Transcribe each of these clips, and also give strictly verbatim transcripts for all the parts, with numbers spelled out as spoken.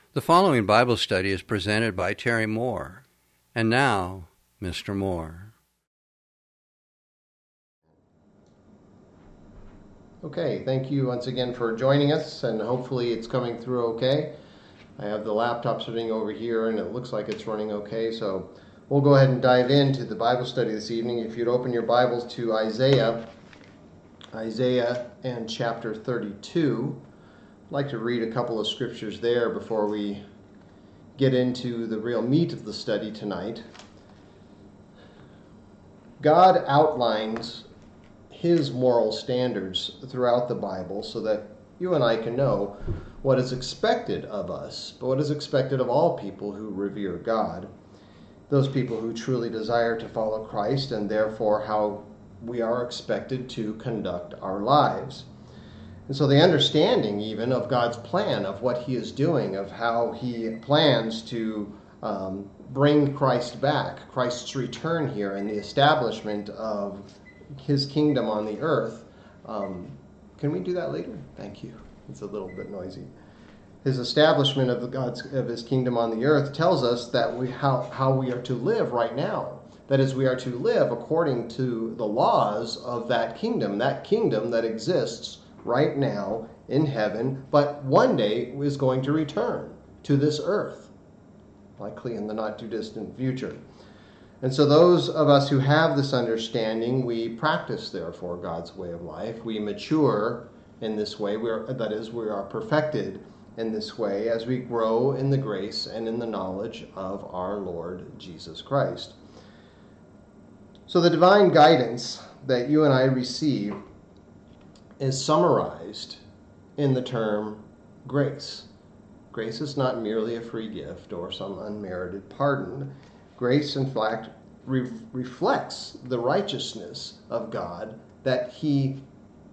The following Bible study is presented by Terry Moore. And now, Mister Moore. Okay, thank you once again for joining us, and hopefully it's coming through okay. I have the laptop sitting over here, and it looks like it's running okay, so we'll go ahead and dive into the Bible study this evening. If you'd open your Bibles to Isaiah, Isaiah and chapter thirty-two. I'd like to read a couple of scriptures there before we get into the real meat of the study tonight. God outlines his moral standards throughout the Bible so that you and I can know what is expected of us, but what is expected of all people who revere God, those people who truly desire to follow Christ, and therefore how we are expected to conduct our lives. And so the understanding even of God's plan, of what he is doing, of how he plans to um, bring Christ back, Christ's return here, and the establishment of his kingdom on the earth. Um, can we do that later? Thank you. It's a little bit noisy. His establishment of the God's of his kingdom on the earth tells us that we how how we are to live right now. That is, we are to live according to the laws of that kingdom, that kingdom that exists right now in heaven, but one day is going to return to this earth, likely in the not too distant future. And so those of us who have this understanding, we practice, therefore, God's way of life. We mature in this way. We are, that is, we are perfected in this way as we grow in the grace and in the knowledge of our Lord Jesus Christ. So the divine guidance that you and I receive is summarized in the term grace. Grace is not merely a free gift or some unmerited pardon. Grace, in fact, re- reflects the righteousness of God that he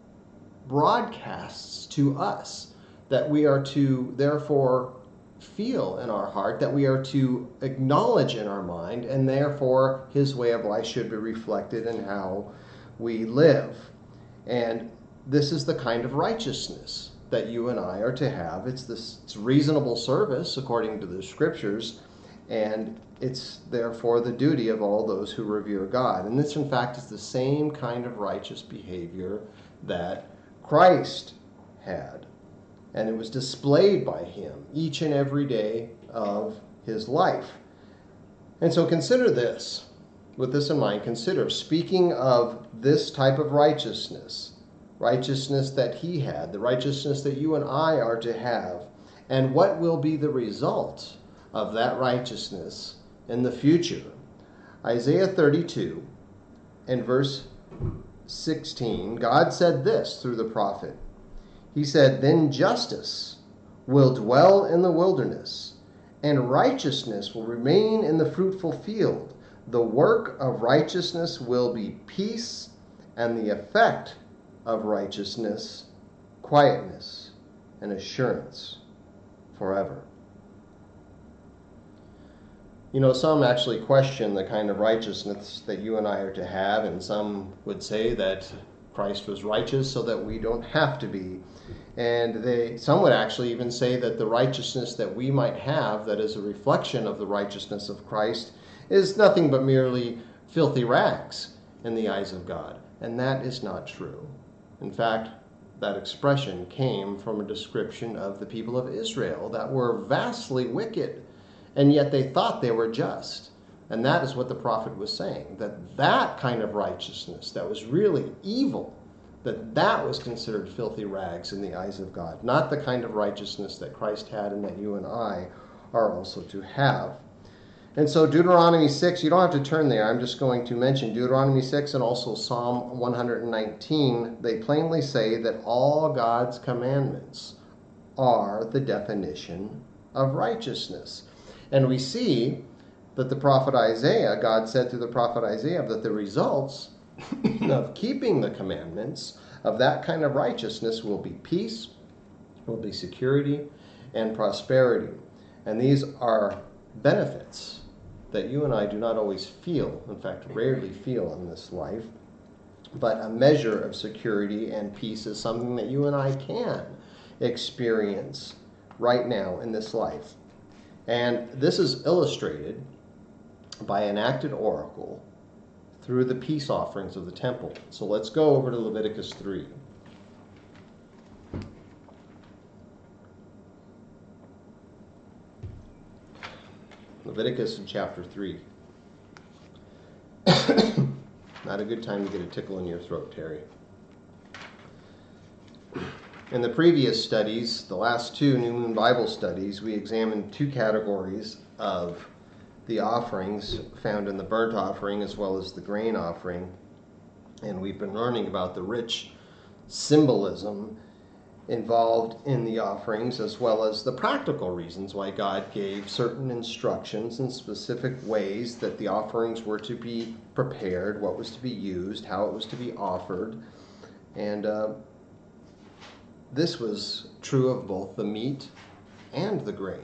broadcasts to us, that we are to therefore feel in our heart, that we are to acknowledge in our mind, and therefore his way of life should be reflected in how we live. And this is the kind of righteousness that you and I are to have. It's this it's reasonable service according to the scriptures, and it's therefore the duty of all those who revere God. And this, in fact, is the same kind of righteous behavior that Christ had. And it was displayed by him each and every day of his life. And so consider this. With this in mind, consider, speaking of this type of righteousness, righteousness that he had, the righteousness that you and I are to have, and what will be the result of that righteousness in the future. Isaiah thirty-two and verse sixteen, God said this through the prophet. He said, "Then justice will dwell in the wilderness, and righteousness will remain in the fruitful field. The work of righteousness will be peace, and the effect of righteousness, quietness and assurance forever." You know, some actually question the kind of righteousness that you and I are to have, and some would say that Christ was righteous so that we don't have to be. And they, some would actually even say that the righteousness that we might have, that is a reflection of the righteousness of Christ, is nothing but merely filthy rags in the eyes of God. And that is not true. In fact, that expression came from a description of the people of Israel that were vastly wicked, and yet they thought they were just. And that is what the prophet was saying, that that kind of righteousness that was really evil, that that was considered filthy rags in the eyes of God, not the kind of righteousness that Christ had and that you and I are also to have. And so Deuteronomy six, you don't have to turn there, I'm just going to mention Deuteronomy six and also Psalm one nineteen. They plainly say that all God's commandments are the definition of righteousness. And we see that the prophet Isaiah, God said through the prophet Isaiah, that the results of keeping the commandments of that kind of righteousness will be peace, will be security, and prosperity. And these are benefits that you and I do not always feel, in fact, rarely feel in this life. But a measure of security and peace is something that you and I can experience right now in this life. And this is illustrated by an enacted oracle through the peace offerings of the temple. So let's go over to Leviticus three. Leviticus in chapter three. Not a good time to get a tickle in your throat, Terry. In the previous studies, the last two New Moon Bible studies, we examined two categories of the offerings found in the burnt offering as well as the grain offering. And we've been learning about the rich symbolism involved in the offerings as well as the practical reasons why God gave certain instructions in specific ways that the offerings were to be prepared, what was to be used, how it was to be offered. And uh, this was true of both the meat and the grain.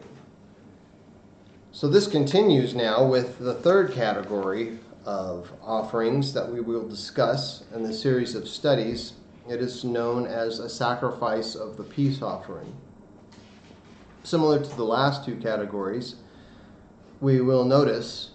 So this continues now with the third category of offerings that we will discuss in the series of studies. It is known as a sacrifice of the peace offering. Similar to the last two categories, we will notice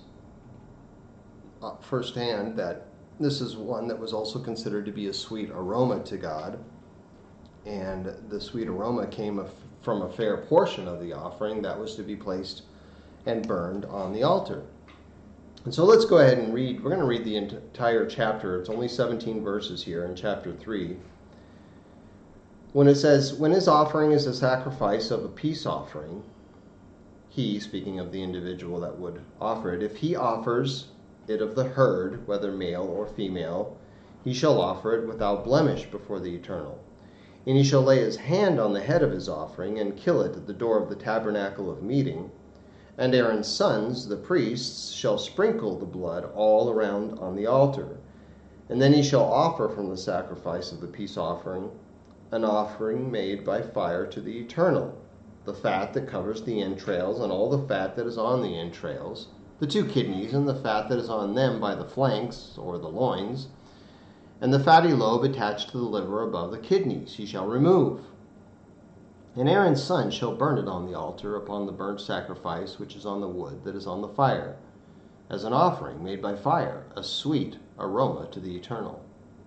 uh, firsthand that this is one that was also considered to be a sweet aroma to God. And the sweet aroma came from a fair portion of the offering that was to be placed and burned on the altar. And so let's go ahead and read. We're going to read the entire chapter. It's only seventeen verses here in chapter three. When it says, when his offering is a sacrifice of a peace offering, he, speaking of the individual that would offer it, if he offers it of the herd, whether male or female, he shall offer it without blemish before the Eternal. And he shall lay his hand on the head of his offering and kill it at the door of the tabernacle of meeting. And Aaron's sons, the priests, shall sprinkle the blood all around on the altar. And then he shall offer from the sacrifice of the peace offering an offering made by fire to the Eternal, the fat that covers the entrails and all the fat that is on the entrails, the two kidneys and the fat that is on them by the flanks or the loins, and the fatty lobe attached to the liver above the kidneys he shall remove. And Aaron's son shall burn it on the altar upon the burnt sacrifice which is on the wood that is on the fire, as an offering made by fire, a sweet aroma to the Eternal.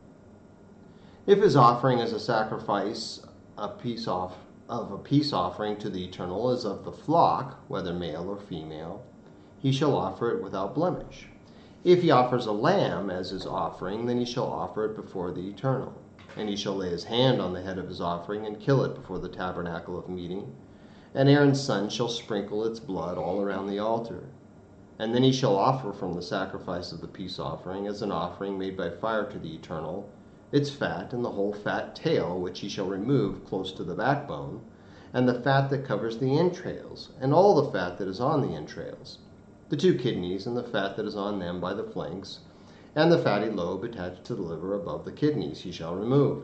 If his offering is a sacrifice a peace off, of a peace offering to the Eternal is of the flock, whether male or female, he shall offer it without blemish. If he offers a lamb as his offering, then he shall offer it before the Eternal. And he shall lay his hand on the head of his offering and kill it before the tabernacle of meeting. And Aaron's son shall sprinkle its blood all around the altar. And then he shall offer from the sacrifice of the peace offering as an offering made by fire to the Eternal, its fat and the whole fat tail which he shall remove close to the backbone, and the fat that covers the entrails, and all the fat that is on the entrails, the two kidneys and the fat that is on them by the flanks, and the fatty lobe attached to the liver above the kidneys he shall remove.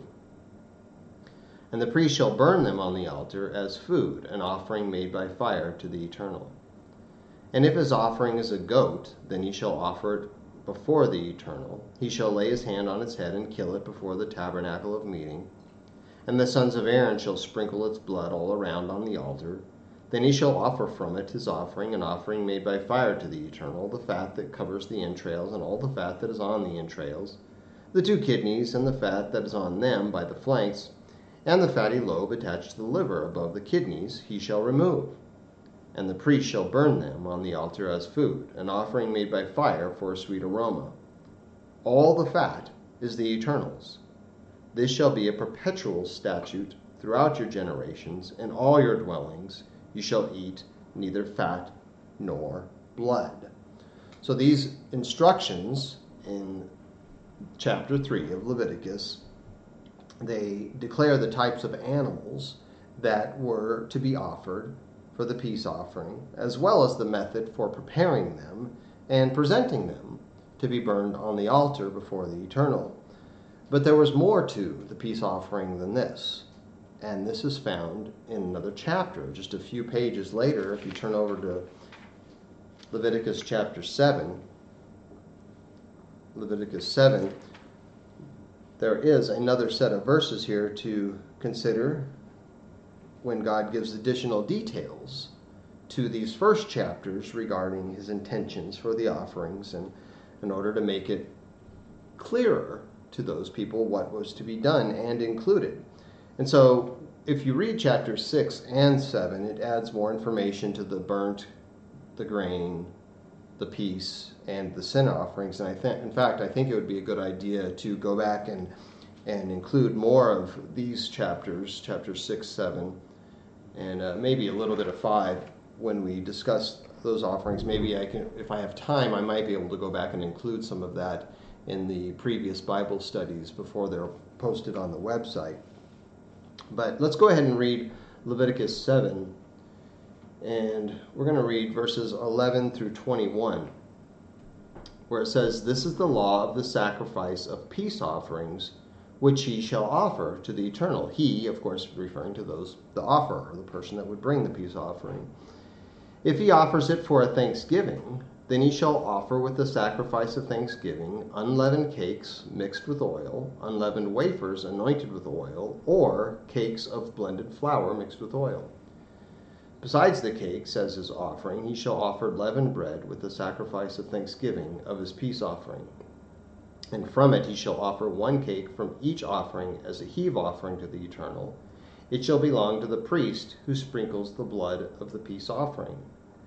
And the priest shall burn them on the altar as food, an offering made by fire to the Eternal. And if his offering is a goat, then he shall offer it before the Eternal. He shall lay his hand on its head and kill it before the tabernacle of meeting. And the sons of Aaron shall sprinkle its blood all around on the altar. Then he shall offer from it his offering, an offering made by fire to the Eternal, the fat that covers the entrails and all the fat that is on the entrails, the two kidneys and the fat that is on them by the flanks, and the fatty lobe attached to the liver above the kidneys he shall remove. And the priest shall burn them on the altar as food, an offering made by fire for a sweet aroma. All the fat is the Eternal's. This shall be a perpetual statute throughout your generations, in all your dwellings. You shall eat neither fat nor blood. So these instructions in chapter three of Leviticus, they declare the types of animals that were to be offered for the peace offering, as well as the method for preparing them and presenting them to be burned on the altar before the Eternal. But there was more to the peace offering than this. And this is found in another chapter, just a few pages later. If you turn over to Leviticus chapter seven, Leviticus seven, there is another set of verses here to consider when God gives additional details to these first chapters regarding his intentions for the offerings, and in order to make it clearer to those people what was to be done and included. And so if you read chapters six and seven, it adds more information to the burnt, the grain, the peace, and the sin offerings. And I think, in fact, I think it would be a good idea to go back and and include more of these chapters, chapters six, seven, and uh, maybe a little bit of five when we discuss those offerings. Maybe I can, if I have time, I might be able to go back and include some of that in the previous Bible studies before they're posted on the website. But let's go ahead and read Leviticus seven, and we're going to read verses eleven through twenty-one, where it says, "This is the law of the sacrifice of peace offerings, which he shall offer to the Eternal." He, of course, referring to those, the offerer, the person that would bring the peace offering. "If he offers it for a thanksgiving, then he shall offer with the sacrifice of thanksgiving unleavened cakes mixed with oil, unleavened wafers anointed with oil, or cakes of blended flour mixed with oil. Besides the cakes as his offering, he shall offer leavened bread with the sacrifice of thanksgiving of his peace offering. And from it he shall offer one cake from each offering as a heave offering to the Eternal. It shall belong to the priest who sprinkles the blood of the peace offering."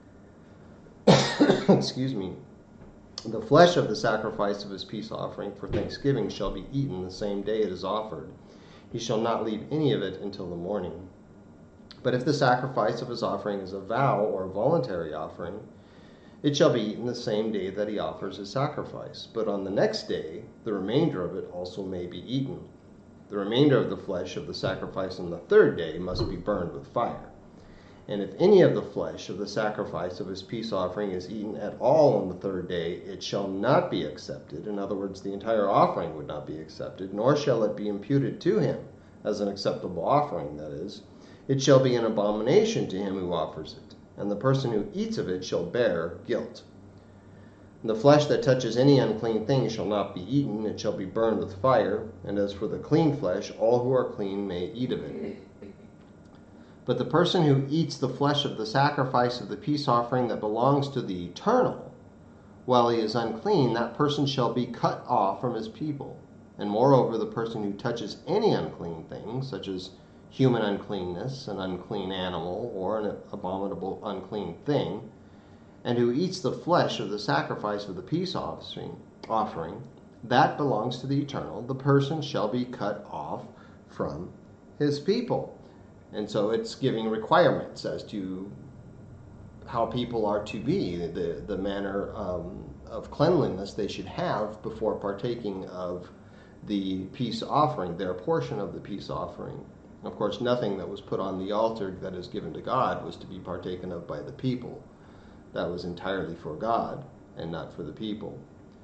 Excuse me. "The flesh of the sacrifice of his peace offering for thanksgiving shall be eaten the same day it is offered. He shall not leave any of it until the morning. But if the sacrifice of his offering is a vow or a voluntary offering, it shall be eaten the same day that he offers his sacrifice. But on the next day, the remainder of it also may be eaten. The remainder of the flesh of the sacrifice on the third day must be burned with fire. And if any of the flesh of the sacrifice of his peace offering is eaten at all on the third day, it shall not be accepted." In other words, the entire offering would not be accepted, "nor shall it be imputed to him as an acceptable offering, that is. It shall be an abomination to him who offers it, and the person who eats of it shall bear guilt. The flesh that touches any unclean thing shall not be eaten, it shall be burned with fire. And as for the clean flesh, all who are clean may eat of it. But the person who eats the flesh of the sacrifice of the peace offering that belongs to the Eternal, while he is unclean, that person shall be cut off from his people. And moreover, the person who touches any unclean thing, such as human uncleanness, an unclean animal, or an abominable unclean thing, and who eats the flesh of the sacrifice of the peace offering, offering, that belongs to the Eternal, the person shall be cut off from his people." And so it's giving requirements as to how people are to be, the, the manner um, of cleanliness they should have before partaking of the peace offering, their portion of the peace offering. Of course, nothing that was put on the altar that is given to God was to be partaken of by the people. That was entirely for God and not for the people.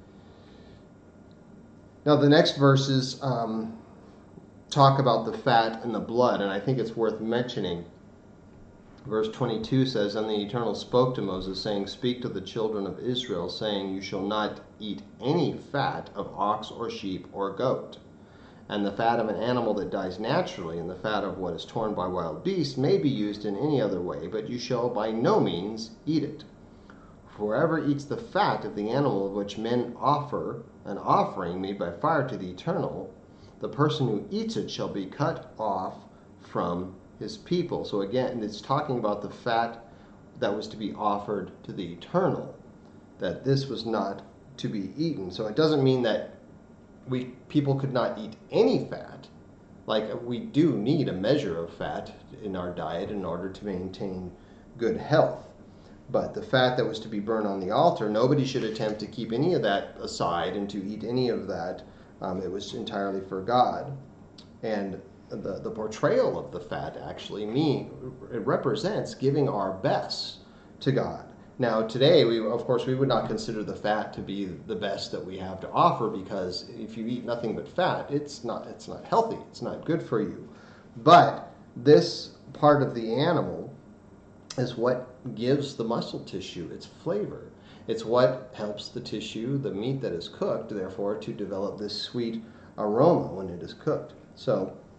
Now, the next verses um, talk about the fat and the blood, and I think it's worth mentioning. Verse twenty-two says, "And the Eternal spoke to Moses, saying, Speak to the children of Israel, saying, You shall not eat any fat of ox or sheep or goat. And the fat of an animal that dies naturally, and the fat of what is torn by wild beasts may be used in any other way, but you shall by no means eat it. For whoever eats the fat of the animal of which men offer an offering made by fire to the Eternal, the person who eats it shall be cut off from his people." So again, it's talking about the fat that was to be offered to the Eternal, that this was not to be eaten. So it doesn't mean that we people could not eat any fat. Like, we do need a measure of fat in our diet in order to maintain good health. But the fat that was to be burned on the altar, nobody should attempt to keep any of that aside and to eat any of that. Um, it was entirely for God. And the, the portrayal of the fat actually mean it represents giving our best to God. Now, today, we of course, we would not consider the fat to be the best that we have to offer, because if you eat nothing but fat, it's not it's not healthy. It's not good for you. But this part of the animal is what gives the muscle tissue its flavor. It's what helps the tissue, the meat that is cooked, therefore, to develop this sweet aroma when it is cooked. So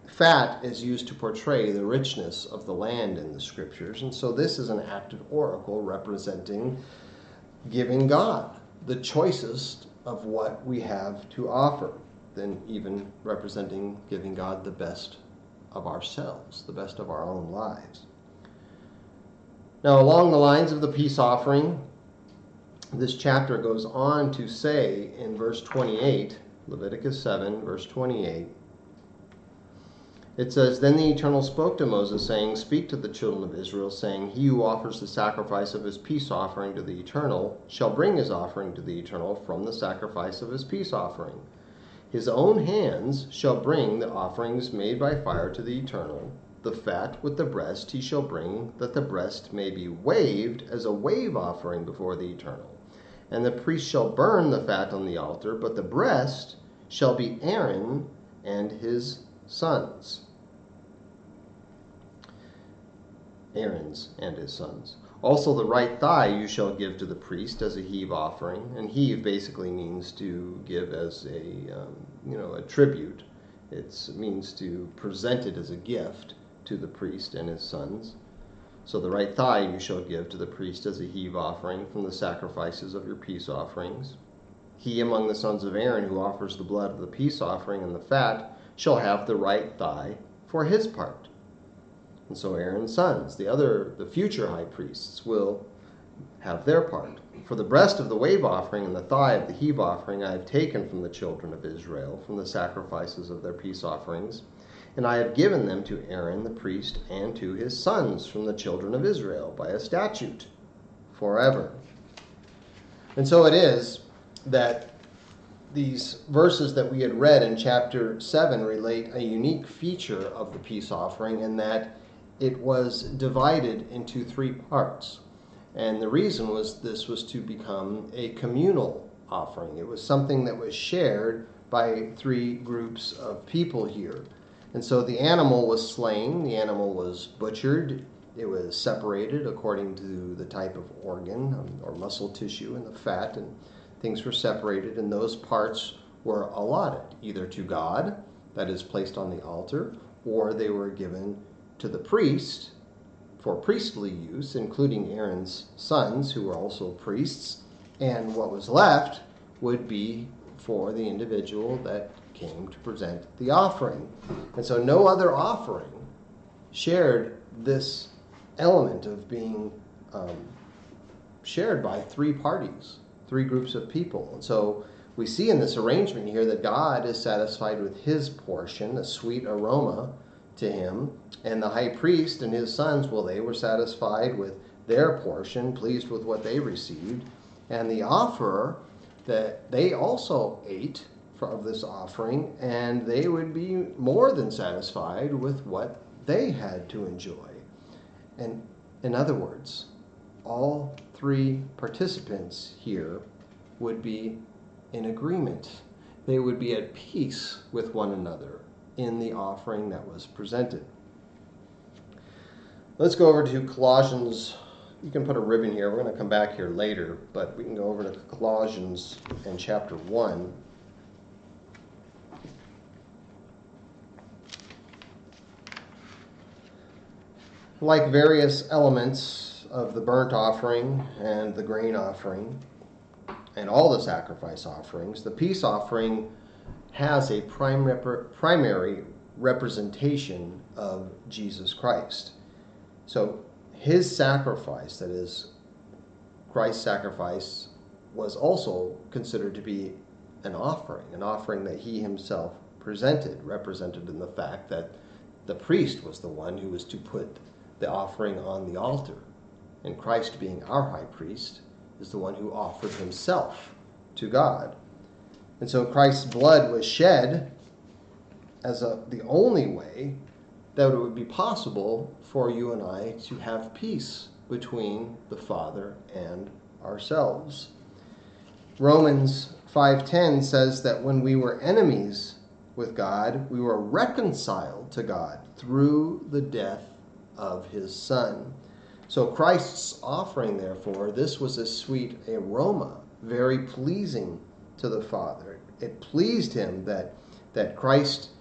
Fat is used to portray the richness of the land in the scriptures, and so this is an active oracle representing giving God the choicest of what we have to offer, then even representing giving God the best of ourselves, the best of our own lives. Now, along the lines of the peace offering, this chapter goes on to say in verse twenty-eight, Leviticus seven, verse twenty-eight, it says, "Then the Eternal spoke to Moses, saying, Speak to the children of Israel, saying, He who offers the sacrifice of his peace offering to the Eternal shall bring his offering to the Eternal from the sacrifice of his peace offering. His own hands shall bring the offerings made by fire to the Eternal. The fat with the breast he shall bring, that the breast may be waved as a wave offering before the Eternal. And the priest shall burn the fat on the altar, but the breast shall be Aaron and his sons." Aaron's and his sons. "Also the right thigh you shall give to the priest as a heave offering." And heave basically means to give as a, um, you know, a tribute. It's, it means to present it as a gift to the priest and his sons. "So the right thigh you shall give to the priest as a heave offering from the sacrifices of your peace offerings. He among the sons of Aaron who offers the blood of the peace offering and the fat shall have the right thigh for his part." And so Aaron's sons, the other, the future high priests, will have their part. "For the breast of the wave offering and the thigh of the heave offering I have taken from the children of Israel, from the sacrifices of their peace offerings, and I have given them to Aaron the priest and to his sons from the children of Israel by a statute forever." And so it is that these verses that we had read in chapter seven relate a unique feature of the peace offering, in that it was divided into three parts. And the reason was this was to become a communal offering. It was something that was shared by three groups of people here. And so the animal was slain, the animal was butchered, it was separated according to the type of organ um, or muscle tissue and the fat, and things were separated, and those parts were allotted either to God, that is placed on the altar, or they were given to the priest for priestly use, including Aaron's sons, who were also priests, and what was left would be for the individual that came to present the offering. And so no other offering shared this element of being um, shared by three parties, three groups of people. And so we see in this arrangement here that God is satisfied with his portion, a sweet aroma to him, and the high priest and his sons, well, they were satisfied with their portion, pleased with what they received, and the offerer, that they also ate of this offering, and they would be more than satisfied with what they had to enjoy. And in other words, all three participants here would be in agreement. They would be at peace with one another in the offering that was presented. Let's go over to Colossians. You can put a ribbon here. We're going to come back here later, but we can go over to Colossians in chapter one. Like various elements of the burnt offering and the grain offering and all the sacrifice offerings, the peace offering has a prime rep- primary representation of Jesus Christ. So his sacrifice, that is, Christ's sacrifice, was also considered to be an offering, an offering that he himself presented, represented in the fact that the priest was the one who was to put the offering on the altar. And Christ, being our high priest, is the one who offered himself to God. And so Christ's blood was shed as a, the only way that it would be possible for you and I to have peace between the Father and ourselves. Romans five ten says that when we were enemies with God, we were reconciled to God through the death of his Son. So Christ's offering, therefore, this was a sweet aroma, very pleasing to the Father. It pleased him that, that Christ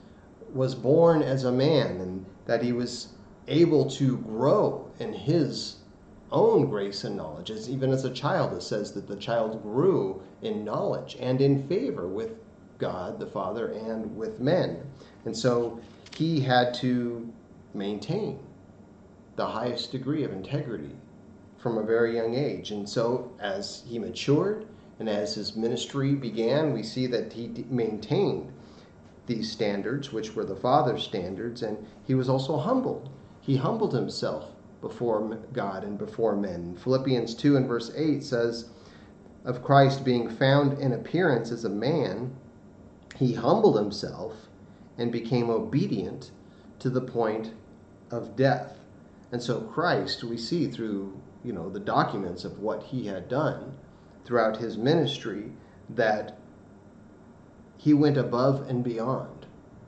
was born as a man, and that he was able to grow in his own grace and knowledge. As even as a child, it says that the child grew in knowledge and in favor with God the Father and with men. And so he had to maintain the highest degree of integrity from a very young age. And so as he matured and as his ministry began, we see that he maintained these standards, which were the Father's standards, and he was also humbled. He humbled himself before God and before men. Philippians two and verse eight says, of Christ being found in appearance as a man, he humbled himself and became obedient to the point of death. And so Christ, we see through, you know, the documents of what he had done throughout his ministry, that he went above and beyond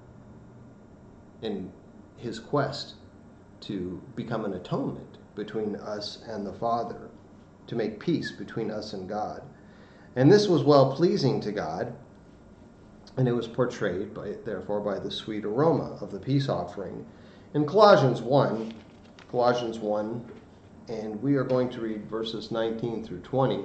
in his quest to become an atonement between us and the Father, to make peace between us and God. And this was well-pleasing to God, and it was portrayed, by, therefore, by the sweet aroma of the peace offering. In Colossians one, Colossians one, and we are going to read verses nineteen through twenty,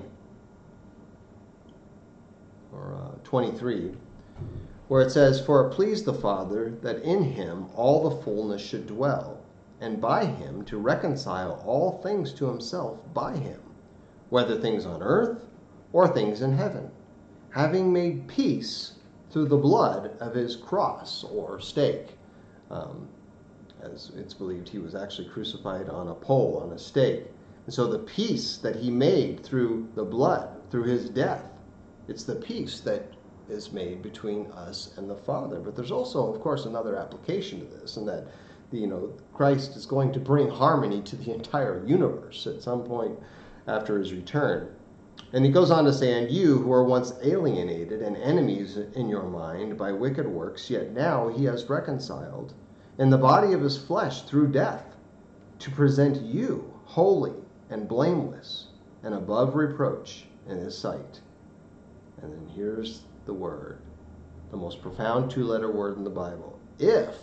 or uh, twenty-three, where it says, for it pleased the Father that in him all the fullness should dwell, and by him to reconcile all things to himself by him, whether things on earth or things in heaven, having made peace through the blood of his cross or stake. Um, as it's believed, he was actually crucified on a pole, on a stake. And so the peace that he made through the blood, through his death, it's the peace that is made between us and the Father. But there's also, of course, another application to this, and that the, you know, Christ is going to bring harmony to the entire universe at some point after his return. And he goes on to say, and you who were once alienated and enemies in your mind by wicked works, yet now he has reconciled in the body of his flesh through death, to present you holy and blameless and above reproach in his sight. And then here's the word, the most profound two-letter word in the Bible. If,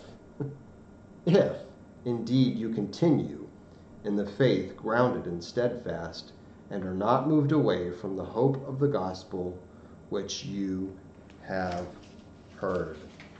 if indeed you continue in the faith grounded and steadfast, and are not moved away from the hope of the gospel which you have heard.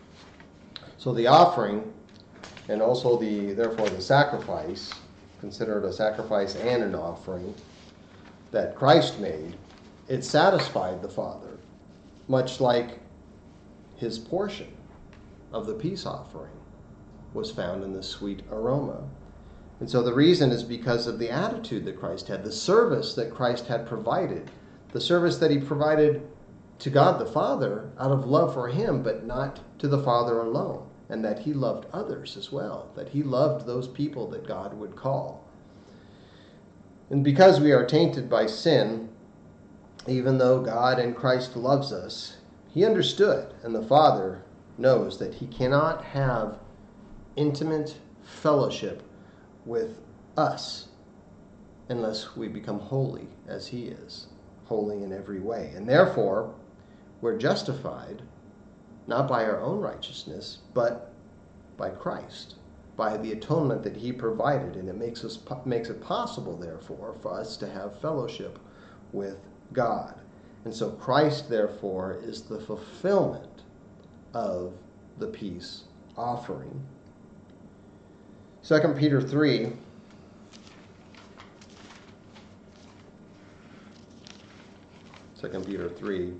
So the offering, and also the therefore the sacrifice, considered a sacrifice and an offering that Christ made, it satisfied the Father, much like his portion of the peace offering was found in the sweet aroma. And so the reason is because of the attitude that Christ had, the service that Christ had provided, the service that he provided to God the Father out of love for him, but not to the Father alone, and that he loved others as well, that he loved those people that God would call. And because we are tainted by sin, even though God and Christ loves us, he understood, and the Father knows, that he cannot have intimate fellowship with us unless we become holy as he is, holy in every way. And therefore, we're justified not by our own righteousness, but by Christ, by the atonement that he provided. And it makes us makes it possible, therefore, for us to have fellowship with God. And so Christ, therefore, is the fulfillment of the peace offering. Second Peter three, Second Peter three,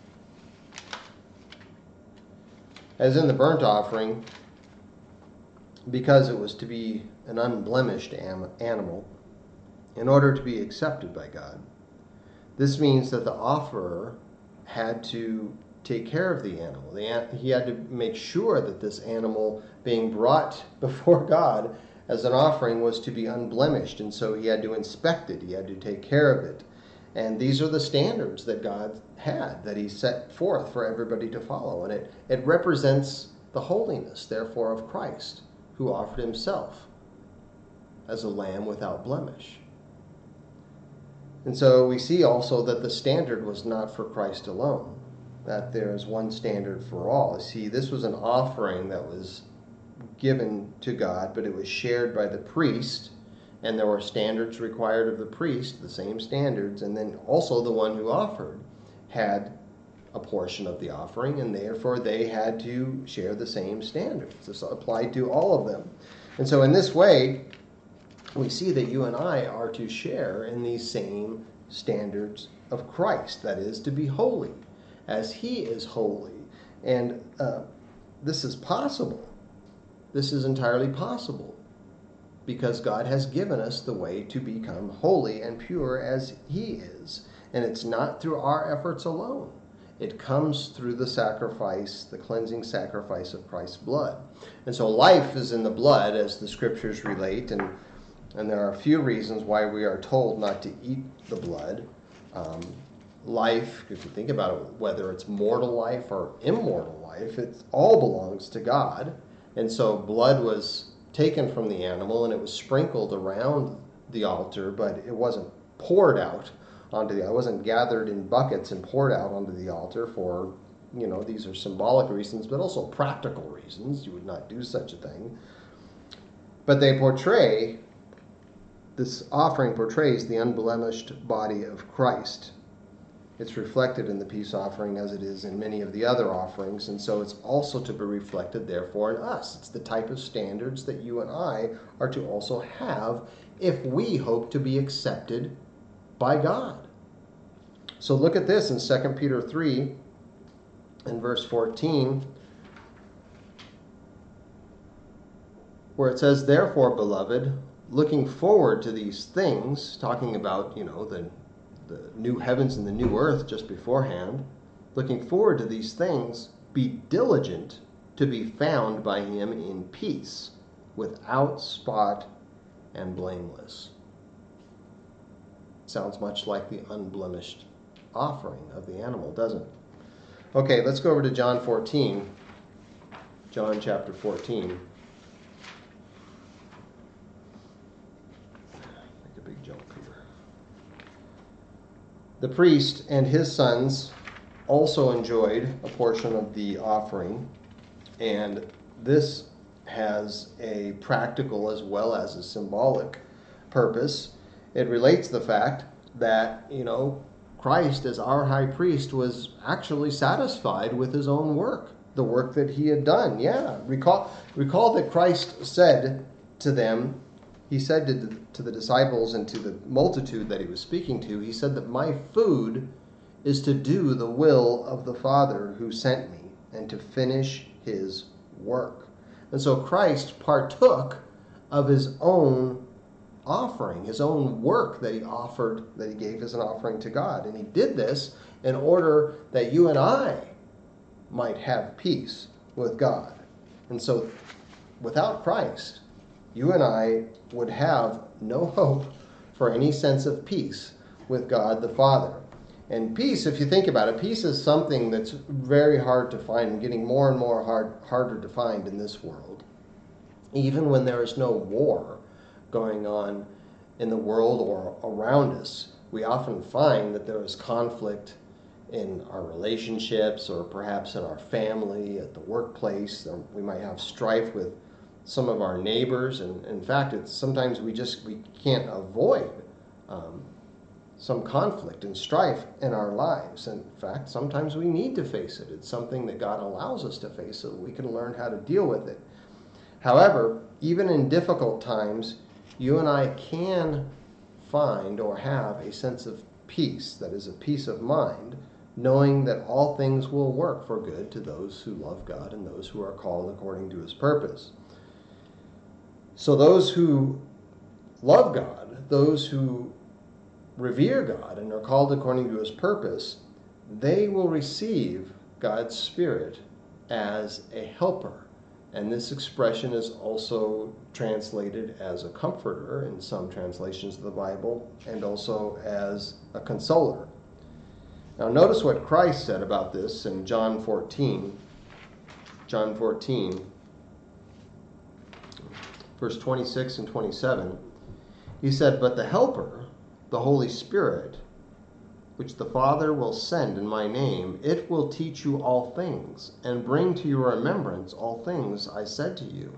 as in the burnt offering, because it was to be an unblemished am- animal, in order to be accepted by God. This means that the offerer had to take care of the animal. The, he had to make sure that this animal being brought before God as an offering was to be unblemished, and so he had to inspect it. He had to take care of it. And these are the standards that God had, that he set forth for everybody to follow. And it, it represents the holiness, therefore, of Christ, who offered himself as a lamb without blemish. And so we see also that the standard was not for Christ alone. that there is one standard for all. See, this was an offering that was given to God, but it was shared by the priest, and there were standards required of the priest, the same standards, and then also the one who offered had a portion of the offering, and therefore they had to share the same standards. This applied to all of them. And so in this way, we see that you and I are to share in these same standards of Christ, that is, to be holy as he is holy. And uh, this is possible. This is entirely possible because God has given us the way to become holy and pure as he is. And it's not through our efforts alone. It comes through the sacrifice, the cleansing sacrifice of Christ's blood. And so life is in the blood, as the scriptures relate, and, and there are a few reasons why we are told not to eat the blood. Um, life, if you think about it, whether it's mortal life or immortal life, it all belongs to God. And so blood was taken from the animal and it was sprinkled around the altar, but it wasn't poured out onto the, it wasn't gathered in buckets and poured out onto the altar for, you know, these are symbolic reasons, but also practical reasons. You would not do such a thing. But they portray, this offering portrays the unblemished body of Christ. It's reflected in the peace offering as it is in many of the other offerings, and so it's also to be reflected, therefore, in us. It's the type of standards that you and I are to also have if we hope to be accepted by God. So look at this in Second Peter three and verse fourteen, where it says, "Therefore, beloved, looking forward to these things," talking about, you know, the the new heavens and the new earth just beforehand, "looking forward to these things, be diligent to be found by him in peace, without spot and blameless." Sounds much like the unblemished offering of the animal, doesn't it? Okay, let's go over to John fourteen. John chapter fourteen. Make a big jump here. The priest and his sons also enjoyed a portion of the offering, and this has a practical as well as a symbolic purpose. It relates the fact that, you know, Christ as our high priest was actually satisfied with his own work, the work that he had done. Yeah, recall recall that Christ said to them, he said to the, to the disciples and to the multitude that he was speaking to, he said that my food is to do the will of the Father who sent me and to finish his work. And so Christ partook of his own offering, his own work that he offered, that he gave as an offering to God. And he did this in order that you and I might have peace with God. And so without Christ, you and I would have no hope for any sense of peace with God the Father. And peace, if you think about it, peace is something that's very hard to find and getting more and more hard, harder to find in this world. Even when there is no war going on in the world or around us, we often find that there is conflict in our relationships or perhaps in our family, at the workplace. We might have strife with some of our neighbors, and in fact, it's sometimes we just we can't avoid um, some conflict and strife in our lives. In fact, sometimes we need to face it. It's something that God allows us to face so that we can learn how to deal with it. However, even in difficult times, you and I can find or have a sense of peace, that is a peace of mind, knowing that all things will work for good to those who love God and those who are called according to his purpose. So those who love God, those who revere God and are called according to his purpose, they will receive God's Spirit as a helper. And this expression is also translated as a comforter in some translations of the Bible, and also as a consoler. Now notice what Christ said about this in John fourteen. John fourteen, verse twenty-six and twenty-seven. He said, "But the Helper, the Holy Spirit, which the Father will send in my name, it will teach you all things, and bring to your remembrance all things I said to you.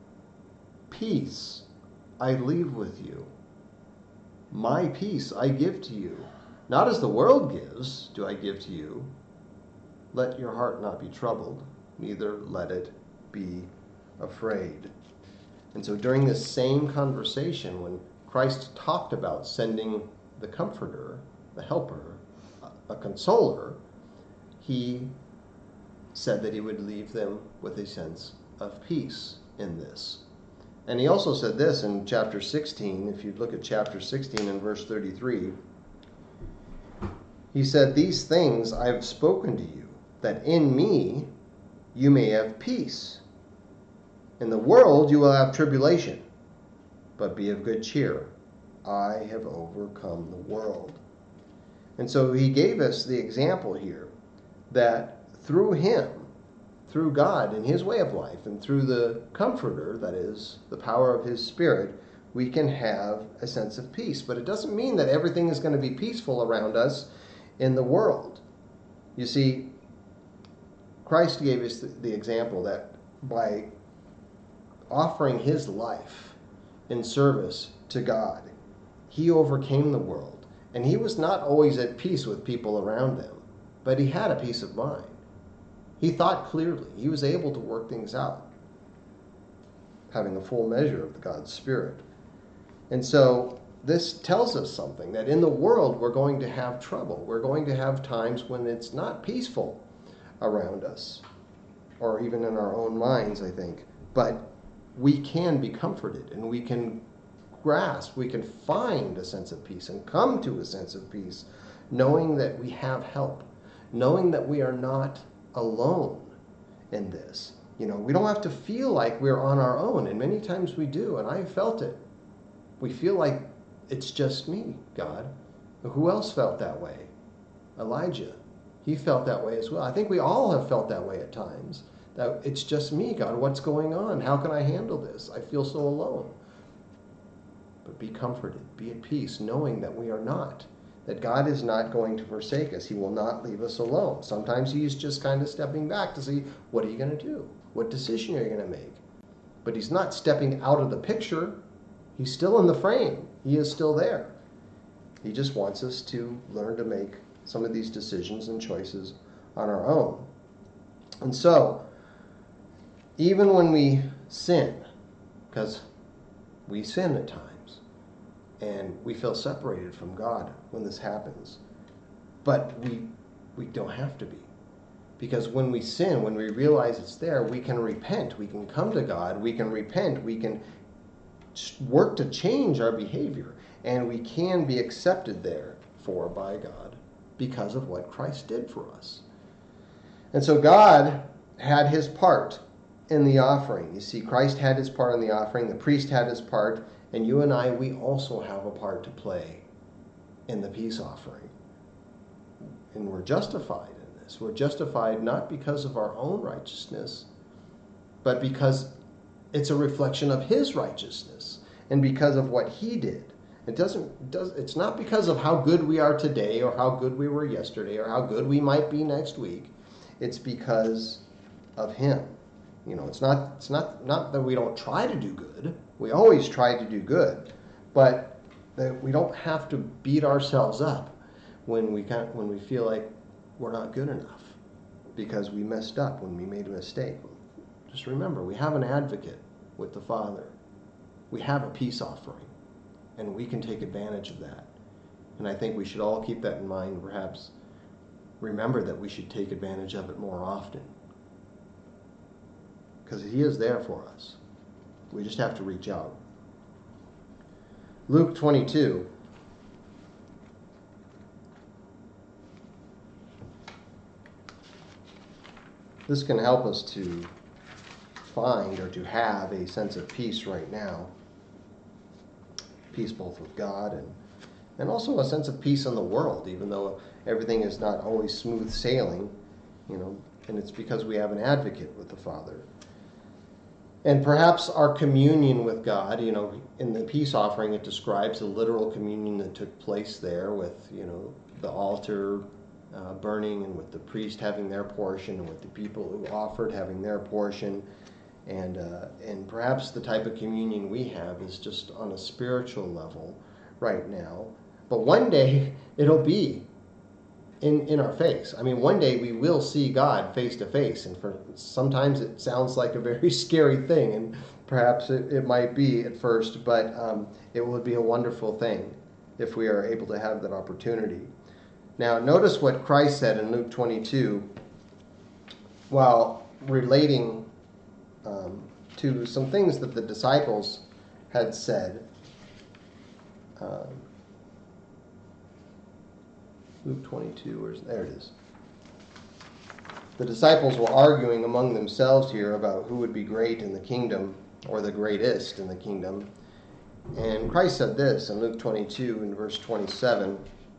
Peace I leave with you. My peace I give to you. Not as the world gives, do I give to you. Let your heart not be troubled, neither let it be afraid. And so during this same conversation, when Christ talked about sending the Comforter, the Helper, a consoler, he said that he would leave them with a sense of peace in this. And he also said this in chapter sixteen, if you look at chapter sixteen and verse thirty-three, he said, "These things I have spoken to you, that in me you may have peace. In the world you will have tribulation, but be of good cheer. I have overcome the world." And so he gave us the example here that through him, through God and his way of life, and through the Comforter, that is, the power of his Spirit, we can have a sense of peace. But it doesn't mean that everything is going to be peaceful around us in the world. You see, Christ gave us the, the example that by offering his life in service to God, he overcame the world. And he was not always at peace with people around him, but he had a peace of mind. He thought clearly. He was able to work things out, having a full measure of God's Spirit. And so this tells us something, that in the world we're going to have trouble. We're going to have times when it's not peaceful around us, or even in our own minds, I think. But we can be comforted, and we can grasp, we can find a sense of peace and come to a sense of peace, knowing that we have help, knowing that we are not alone in this. You know, we don't have to feel like we're on our own, and many times we do, and I felt it. We feel like it's just me, God. Who else felt that way? Elijah. He felt that way as well. I think we all have felt that way at times. That it's just me, God. What's going on? How can I handle this? I feel so alone. But be comforted, be at peace, knowing that we are not. That God is not going to forsake us. He will not leave us alone. Sometimes he's just kind of stepping back to see, what are you going to do? What decision are you going to make? But he's not stepping out of the picture. He's still in the frame. He is still there. He just wants us to learn to make some of these decisions and choices on our own. And so, even when we sin, because we sin at times, and we feel separated from God when this happens, but we we don't have to be. Because when we sin, when we realize it's there, we can repent. We can come to God. We can repent. We can work to change our behavior. And we can be accepted there for by God because of what Christ did for us. And so God had his part in the offering. You see, Christ had his part in the offering. The priest had his part. And you and I, we also have a part to play in the peace offering. And we're justified in this. We're justified not because of our own righteousness, but because it's a reflection of his righteousness and because of what he did. It doesn't, does, it's not because of how good we are today or how good we were yesterday or how good we might be next week. It's because of him. You know, it's not, it's not, not that we don't try to do good. We always try to do good, but that we don't have to beat ourselves up when we can, when we feel like we're not good enough because we messed up, when we made a mistake. Just remember, we have an advocate with the Father. We have a peace offering, and we can take advantage of that. And I think we should all keep that in mind, perhaps remember that we should take advantage of it more often, because he is there for us. We just have to reach out. Luke twenty-two. This can help us to find or to have a sense of peace right now. Peace both with God and, and also a sense of peace in the world, even though everything is not always smooth sailing, you know, and it's because we have an advocate with the Father. And perhaps our communion with God, you know, in the peace offering, it describes the literal communion that took place there with, you know, the altar uh, burning and with the priest having their portion and with the people who offered having their portion. And, uh, and perhaps the type of communion we have is just on a spiritual level right now. But one day it'll be in, in our face. I mean, one day we will see God face to face. And for sometimes it sounds like a very scary thing, and perhaps it, it might be at first, but um, it will be a wonderful thing if we are able to have that opportunity. Now, notice what Christ said in Luke twenty-two while relating um, to some things that the disciples had said. Um, Luke twenty-two, where's, there it is. The disciples were arguing among themselves here about who would be great in the kingdom, or the greatest in the kingdom. And Christ said this in Luke twenty-two, in verse twenty-seven.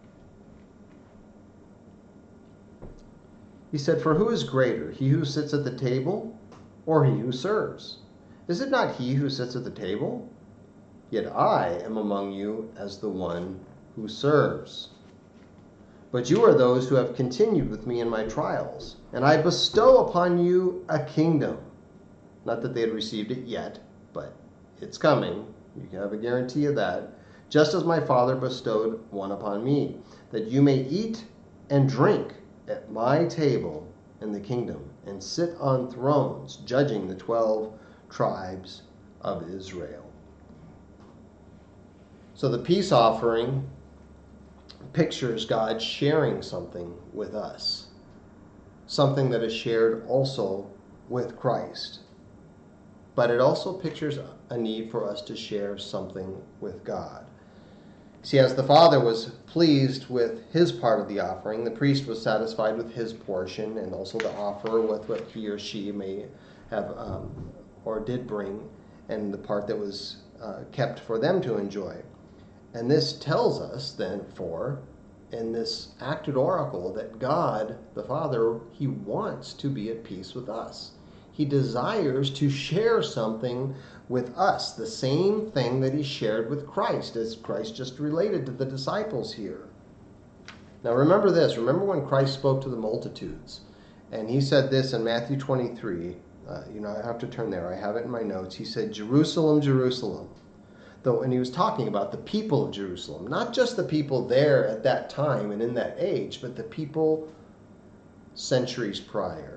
He said, "For who is greater, he who sits at the table, or he who serves? Is it not he who sits at the table? Yet I am among you as the one who serves. But you are those who have continued with me in my trials, and I bestow upon you a kingdom." Not that they had received it yet, but it's coming. You can have a guarantee of that. "Just as my Father bestowed one upon me, that you may eat and drink at my table in the kingdom, and sit on thrones, judging the twelve tribes of Israel." So the peace offering pictures God sharing something with us, something that is shared also with Christ. But it also pictures a need for us to share something with God. See, as the Father was pleased with his part of the offering, the priest was satisfied with his portion, and also the offerer with what he or she may have um, or did bring, and the part that was uh, kept for them to enjoy. And this tells us, then, for, in this acted oracle, that God, the Father, he wants to be at peace with us. He desires to share something with us, the same thing that he shared with Christ, as Christ just related to the disciples here. Now remember this. Remember when Christ spoke to the multitudes, and he said this in Matthew twenty-three. Uh, you know, I have to turn there. I have it in my notes. He said, "Jerusalem, Jerusalem." Though, and he was talking about the people of Jerusalem, not just the people there at that time and in that age, but the people centuries prior.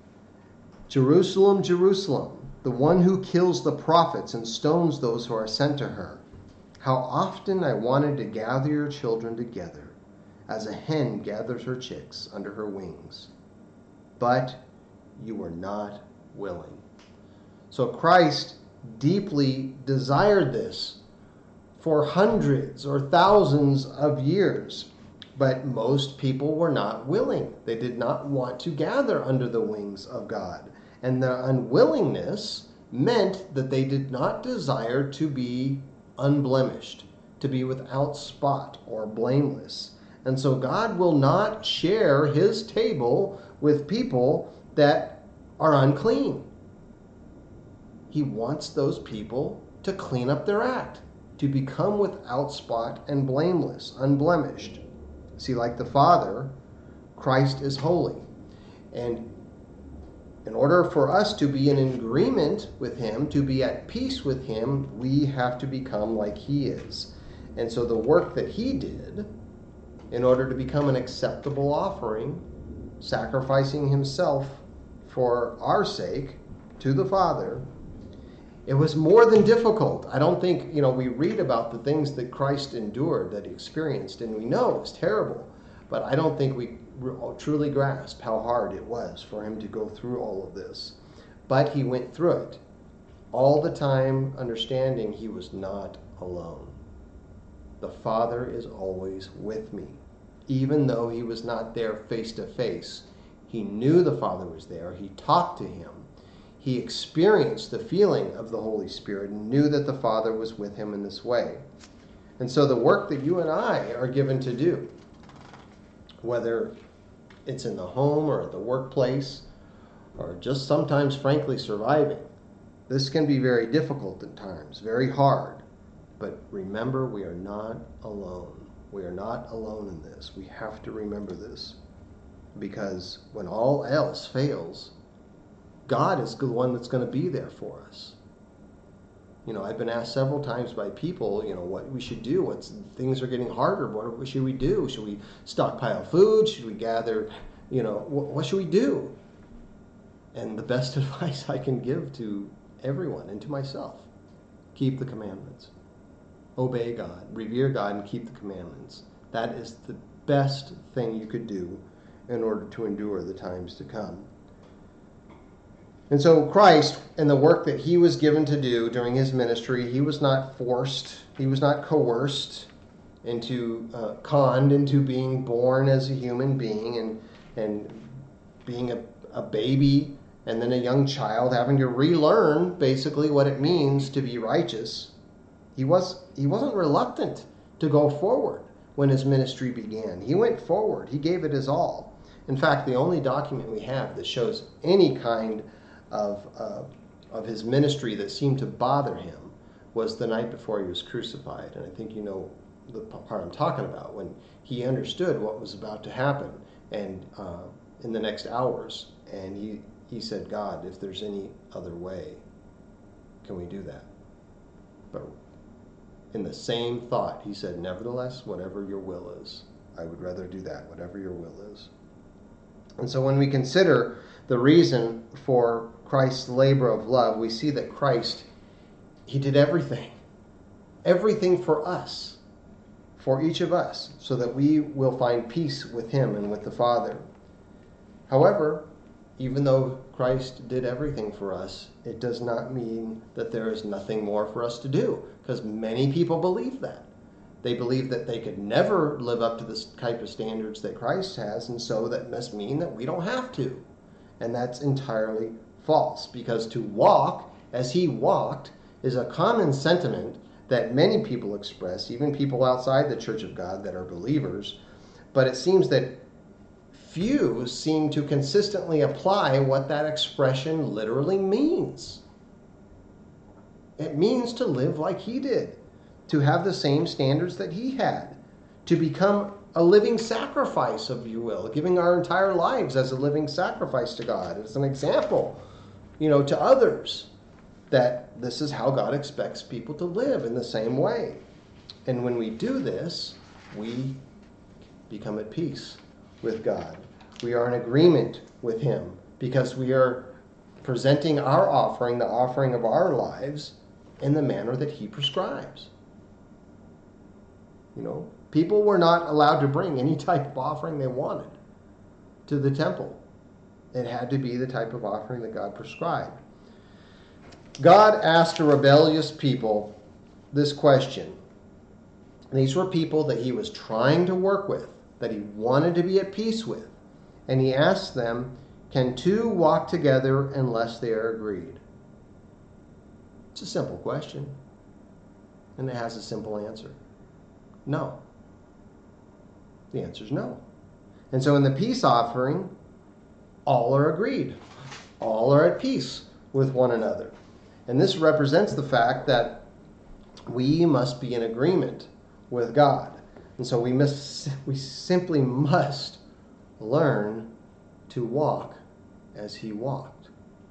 "Jerusalem, Jerusalem, the one who kills the prophets and stones those who are sent to her. How often I wanted to gather your children together, as a hen gathers her chicks under her wings. But you were not willing." So Christ deeply desired this for hundreds or thousands of years. But most people were not willing. They did not want to gather under the wings of God. And their unwillingness meant that they did not desire to be unblemished, to be without spot or blameless. And so God will not share his table with people that are unclean. He wants those people to clean up their act, to become without spot and blameless, unblemished. See, like the Father, Christ is holy. And in order for us to be in agreement with him, to be at peace with him, we have to become like he is. And so the work that he did, in order to become an acceptable offering, sacrificing himself for our sake to the Father, it was more than difficult. I don't think, you know, we read about the things that Christ endured, that he experienced, and we know it's terrible. But I don't think we truly grasp how hard it was for him to go through all of this. But he went through it, all the time understanding he was not alone. The Father is always with me. Even though he was not there face to face, he knew the Father was there. He talked to him. He experienced the feeling of the Holy Spirit and knew that the Father was with him in this way. And so the work that you and I are given to do, whether it's in the home or at the workplace, or just sometimes, frankly, surviving, This can be very difficult at times, very hard. But remember, we are not alone. We are not alone in this. We have to remember this. Because when all else fails, God is the one that's going to be there for us. You know, I've been asked several times by people, you know, what we should do. What's, things are getting harder. What, what should we do? Should we stockpile food? Should we gather, you know, what, what should we do? And the best advice I can give to everyone and to myself, keep the commandments. Obey God, revere God, and keep the commandments. That is the best thing you could do in order to endure the times to come. And so Christ, and the work that he was given to do during his ministry, he was not forced, he was not coerced into, uh, conned into being born as a human being and, and being a, a baby and then a young child, having to relearn basically what it means to be righteous. He was he wasn't reluctant to go forward when his ministry began. He went forward. He gave it his all. In fact, the only document we have that shows any kind of uh, of his ministry that seemed to bother him was the night before he was crucified. And I think you know the part I'm talking about, when he understood what was about to happen and uh, in the next hours. And he, he said, God, if there's any other way, can we do that? But in the same thought, he said, nevertheless, whatever your will is, I would rather do that, whatever your will is. And so when we consider the reason for Christ's labor of love, we see that Christ, he did everything. Everything for us, for each of us, so that we will find peace with him and with the Father. However, even though Christ did everything for us, it does not mean that there is nothing more for us to do, because many people believe that. They believe that they could never live up to the type of standards that Christ has, and so that must mean that we don't have to. And that's entirely false, because to walk as he walked is a common sentiment that many people express, even people outside the Church of God that are believers. But it seems that few seem to consistently apply what that expression literally means. It means to live like he did, to have the same standards that he had, to become a living sacrifice, if you will, giving our entire lives as a living sacrifice to God, as an example, you know, to others, that this is how God expects people to live in the same way. And when we do this, we become at peace with God. We are in agreement with him because we are presenting our offering, the offering of our lives, in the manner that he prescribes. You know, people were not allowed to bring any type of offering they wanted to the temple. It had to be the type of offering that God prescribed. God asked a rebellious people this question. These were people that he was trying to work with, that he wanted to be at peace with. And he asked them, can two walk together unless they are agreed? It's a simple question. And it has a simple answer. No. The answer is no. And so in the peace offering, all are agreed. All are at peace with one another. And this represents the fact that we must be in agreement with God. And so we must, we simply must learn to walk as he walked.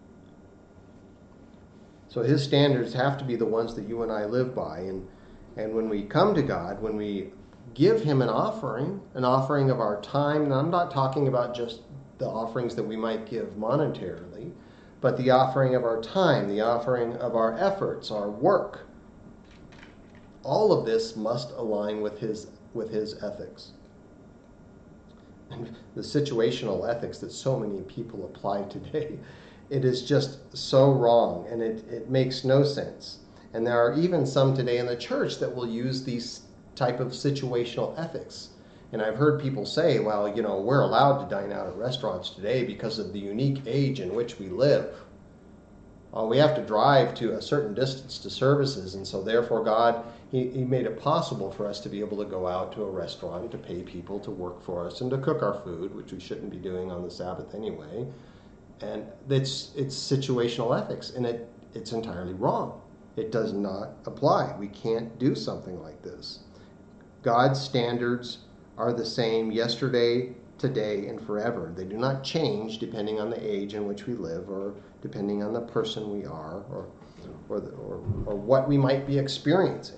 So his standards have to be the ones that you and I live by. And, and when we come to God, when we give him an offering, an offering of our time, and I'm not talking about just the offerings that we might give monetarily, but the offering of our time, the offering of our efforts, our work. All of this must align with his with his ethics. And the situational ethics that so many people apply today, it is just so wrong, and it, it makes no sense. And there are even some today in the church that will use these type of situational ethics. And I've heard people say, well, you know, we're allowed to dine out at restaurants today because of the unique age in which we live. Uh, we have to drive to a certain distance to services, and so therefore God, he, he made it possible for us to be able to go out to a restaurant, to pay people to work for us, and to cook our food, which we shouldn't be doing on the Sabbath anyway. And it's it's situational ethics, and it it's entirely wrong. It does not apply. We can't do something like this. God's standards are the same yesterday, today, and forever. They do not change depending on the age in which we live, or depending on the person we are, or or, the, or, or what we might be experiencing.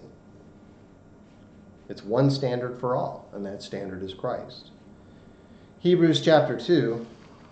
It's one standard for all, and that standard is Christ. Hebrews chapter two.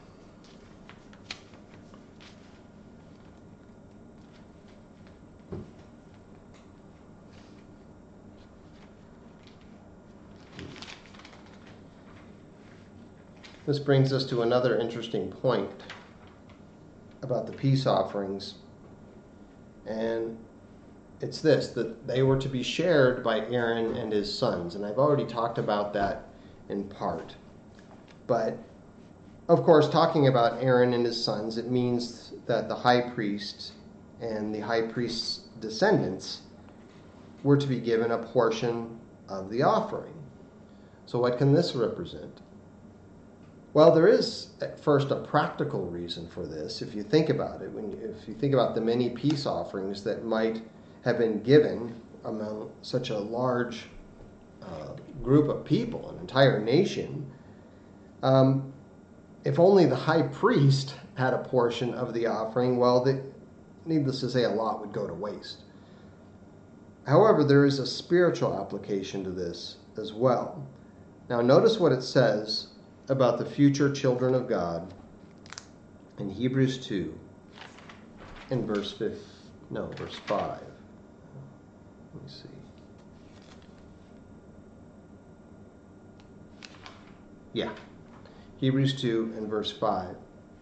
This brings us to another interesting point about the peace offerings. And it's this, that they were to be shared by Aaron and his sons. And I've already talked about that in part. But, of course, talking about Aaron and his sons, it means that the high priest and the high priest's descendants were to be given a portion of the offering. So what can this represent? Well, there is at first a practical reason for this. If you think about it, when you, if you think about the many peace offerings that might have been given among such a large uh, group of people, an entire nation, um, if only the high priest had a portion of the offering, well, the, needless to say, a lot would go to waste. However, there is a spiritual application to this as well. Now, notice what it says about the future children of God in Hebrews two, in verse five, no, verse five. Let me see. Yeah, Hebrews two and verse five. It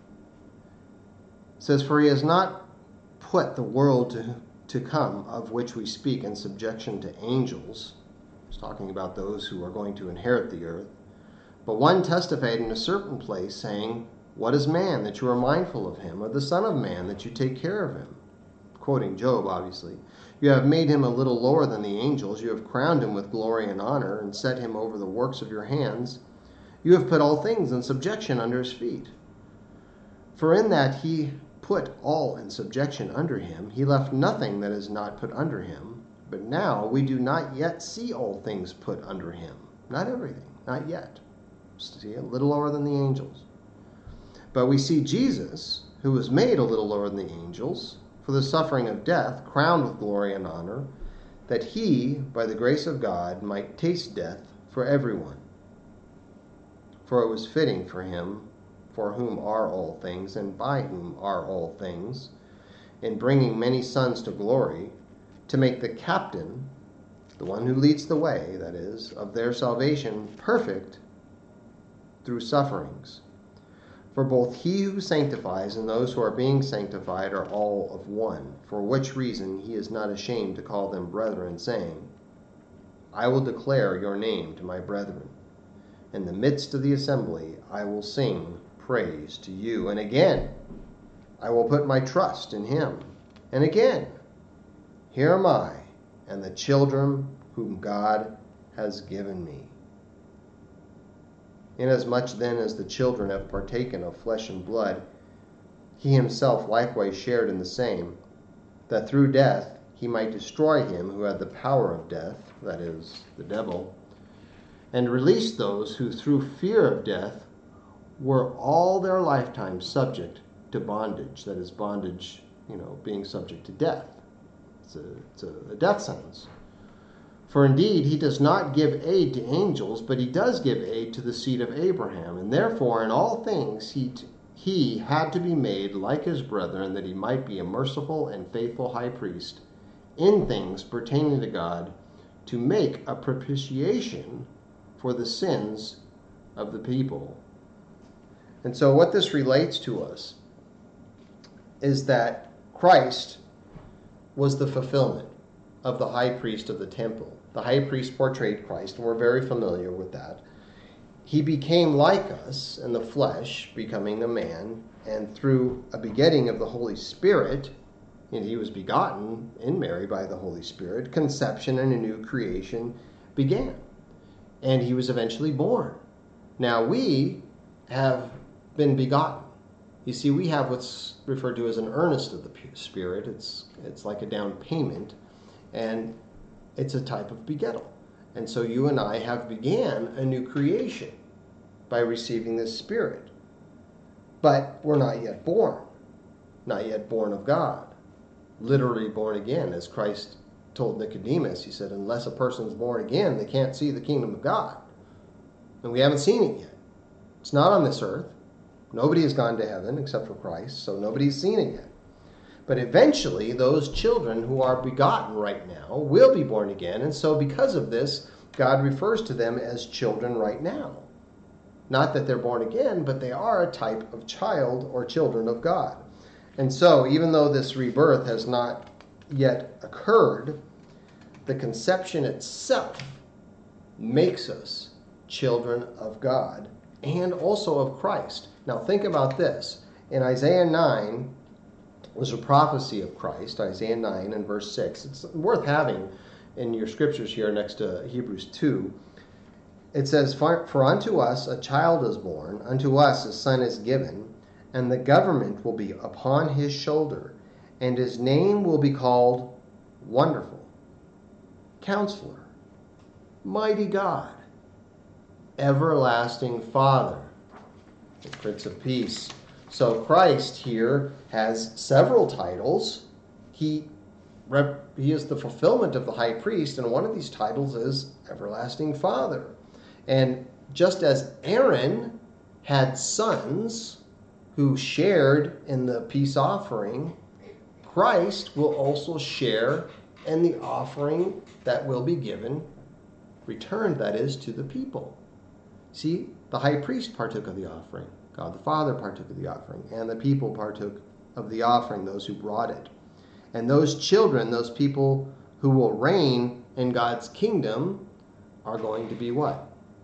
says, "For he has not put the world to, to come, of which we speak, in subjection to angels." He's talking about those who are going to inherit the earth. "But one testified in a certain place, saying, What is man, that you are mindful of him, or the son of man, that you take care of him?" Quoting Job, obviously. "You have made him a little lower than the angels. You have crowned him with glory and honor, and set him over the works of your hands. You have put all things in subjection under his feet. For in that he put all in subjection under him, he left nothing that is not put under him. But now we do not yet see all things put under him." Not everything, not yet. See, a little lower than the angels. "But we see Jesus, who was made a little lower than the angels, for the suffering of death, crowned with glory and honor, that he, by the grace of God, might taste death for everyone. For it was fitting for him, for whom are all things, and by whom are all things, in bringing many sons to glory, to make the captain, the one who leads the way, that is, of their salvation, perfect through sufferings. For both he who sanctifies and those who are being sanctified are all of one, for which reason he is not ashamed to call them brethren, saying, I will declare your name to my brethren. In the midst of the assembly I will sing praise to you. And again, I will put my trust in him. And again, here am I, and the children whom God has given me. Inasmuch then as the children have partaken of flesh and blood, he himself likewise shared in the same, that through death he might destroy him who had the power of death, that is, the devil, and release those who through fear of death were all their lifetime subject to bondage, that is, bondage, you know, being subject to death. It's a, it's a, a death sentence. For indeed, he does not give aid to angels, but he does give aid to the seed of Abraham. And therefore, in all things, he, t- he had to be made like his brethren, that he might be a merciful and faithful high priest in things pertaining to God, to make a propitiation for the sins of the people. And so what this relates to us is that Christ was the fulfillment of the high priest of the temple. The high priest portrayed Christ, and we're very familiar with that. He became like us in the flesh, becoming a man, and through a begetting of the Holy Spirit, and he was begotten in Mary by the Holy Spirit, conception and a new creation began. And he was eventually born. Now we have been begotten. You see, we have what's referred to as an earnest of the Spirit. It's it's like a down payment, and it's a type of begettal. And so you and I have began a new creation by receiving this Spirit. But we're not yet born, not yet born of God, literally born again, as Christ told Nicodemus. He said, unless a person's born again, they can't see the kingdom of God. And we haven't seen it yet. It's not on this earth. Nobody has gone to heaven except for Christ, so nobody's seen it yet. But eventually, those children who are begotten right now will be born again, and so because of this, God refers to them as children right now. Not that they're born again, but they are a type of child or children of God. And so, even though this rebirth has not yet occurred, the conception itself makes us children of God and also of Christ. Now think about this. In Isaiah nine, was a prophecy of Christ, Isaiah nine and verse six. It's worth having in your scriptures here next to Hebrews two. It says, For, for unto us a child is born, unto us a son is given, and the government will be upon his shoulder, and his name will be called Wonderful, Counselor, Mighty God, Everlasting Father, the Prince of Peace. So Christ here has several titles. He, rep, he is the fulfillment of the high priest, and one of these titles is Everlasting Father. And just as Aaron had sons who shared in the peace offering, Christ will also share in the offering that will be given, returned, that is, to the people. See, the high priest partook of the offering. God the Father partook of the offering, and the people partook of the offering, those who brought it. And those children, those people who will reign in God's kingdom, are going to be what?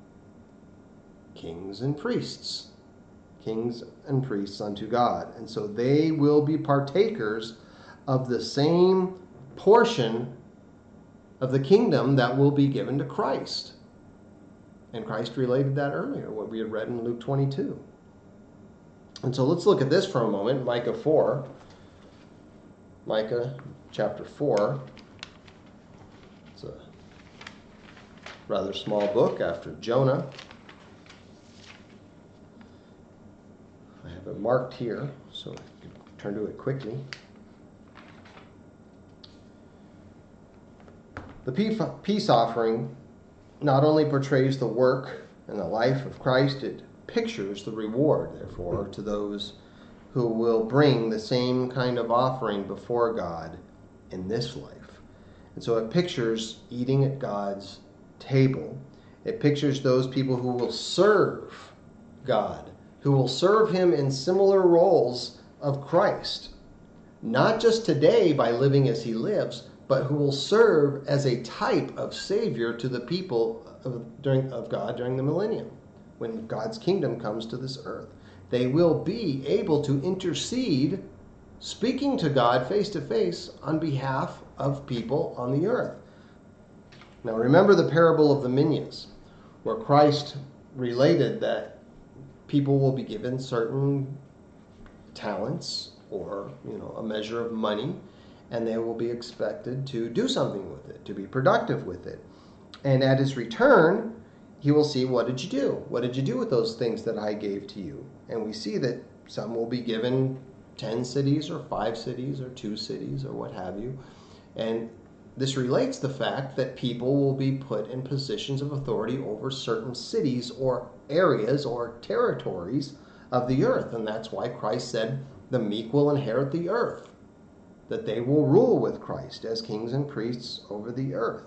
Kings and priests. Kings and priests unto God. And so they will be partakers of the same portion of the kingdom that will be given to Christ. And Christ related that earlier, what we had read in Luke twenty-two. And so let's look at this for a moment, Micah four. Micah chapter four. It's a rather small book after Jonah. I have it marked here, so I can turn to it quickly. The peace offering not only portrays the work and the life of Christ, it pictures the reward, therefore, to those who will bring the same kind of offering before God in this life. And so it pictures eating at God's table. It pictures those people who will serve God, who will serve him in similar roles of Christ. Not just today by living as he lives, but who will serve as a type of Savior to the people of, during, of God during the millennium, when God's kingdom comes to this earth. They will be able to intercede, speaking to God face to face on behalf of people on the earth. Now remember the parable of the minas, where Christ related that people will be given certain talents or, you know, a measure of money, and they will be expected to do something with it, to be productive with it. And at his return, he will see, what did you do? What did you do with those things that I gave to you? And we see that some will be given ten cities or five cities or two cities or what have you. And this relates the fact that people will be put in positions of authority over certain cities or areas or territories of the earth. And that's why Christ said the meek will inherit the earth, that they will rule with Christ as kings and priests over the earth.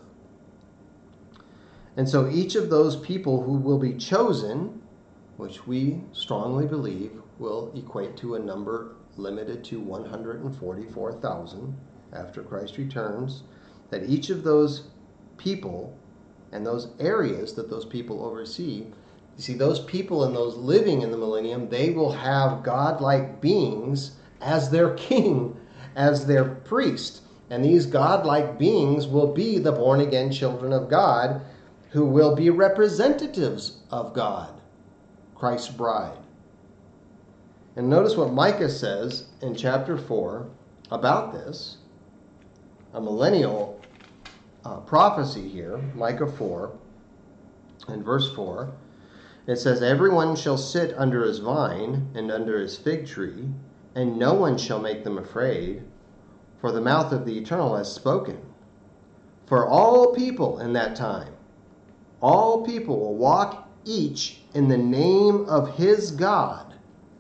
And so each of those people who will be chosen, which we strongly believe will equate to a number limited to one hundred forty-four thousand after Christ returns, that each of those people and those areas that those people oversee, you see, those people and those living in the millennium, they will have godlike beings as their king, as their priest. And these godlike beings will be the born-again children of God, who will be representatives of God, Christ's bride. And notice what Micah says in chapter four about this, a millennial uh, prophecy here, Micah four, and verse four. It says, "Everyone shall sit under his vine and under his fig tree, and no one shall make them afraid, for the mouth of the Eternal has spoken. For all people in that time, all people will walk each in the name of his God,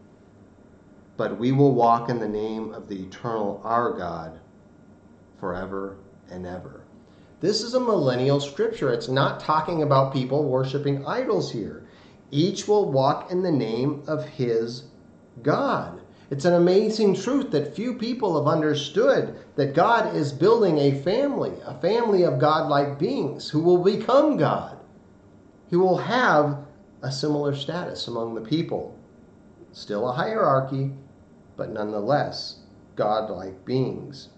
but we will walk in the name of the Eternal our God forever and ever." This is a millennial scripture. It's not talking about people worshiping idols here. Each will walk in the name of his God. It's an amazing truth that few people have understood, that God is building a family, a family of godlike beings who will become God. He will have a similar status among the people. Still a hierarchy, but nonetheless godlike beings.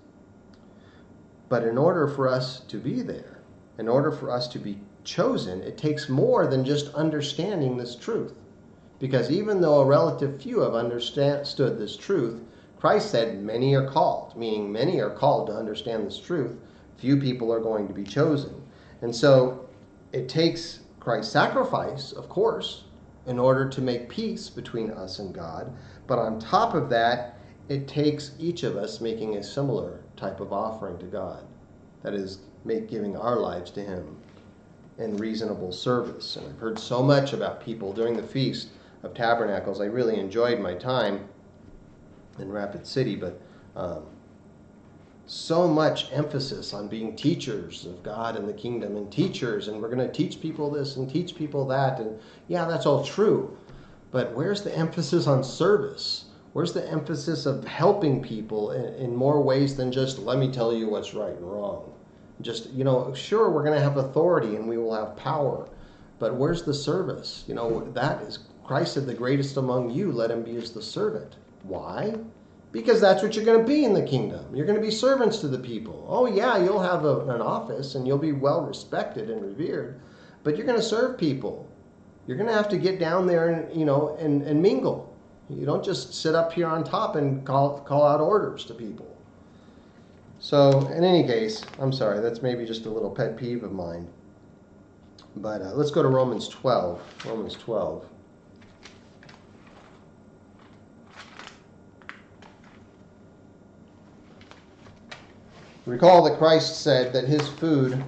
But in order for us to be there, in order for us to be chosen, it takes more than just understanding this truth. Because even though a relative few have understood this truth, Christ said many are called, meaning many are called to understand this truth. Few people are going to be chosen. And so it takes Christ's sacrifice, of course, in order to make peace between us and God. But on top of that, it takes each of us making a similar type of offering to God. That is, make, giving our lives to him in reasonable service. And I've heard so much about people during the Feast of Tabernacles. I really enjoyed my time in Rapid City, but um, so much emphasis on being teachers of God and the kingdom, and teachers, and we're going to teach people this and teach people that, and yeah, that's all true. But where's the emphasis on service? Where's the emphasis of helping people in, in more ways than just, let me tell you what's right and wrong? Just, you know, sure, we're going to have authority and we will have power, but where's the service? You know, that is, Christ said, the greatest among you, let him be as the servant. Why? Because that's what you're going to be in the kingdom. You're going to be servants to the people. Oh yeah, you'll have a, an office and you'll be well respected and revered, but you're going to serve people. You're going to have to get down there and, you know, and, and mingle. You don't just sit up here on top and call call out orders to people. So, in any case, I'm sorry, that's maybe just a little pet peeve of mine. But uh, let's go to Romans twelve. Romans twelve. Recall that Christ said that his food,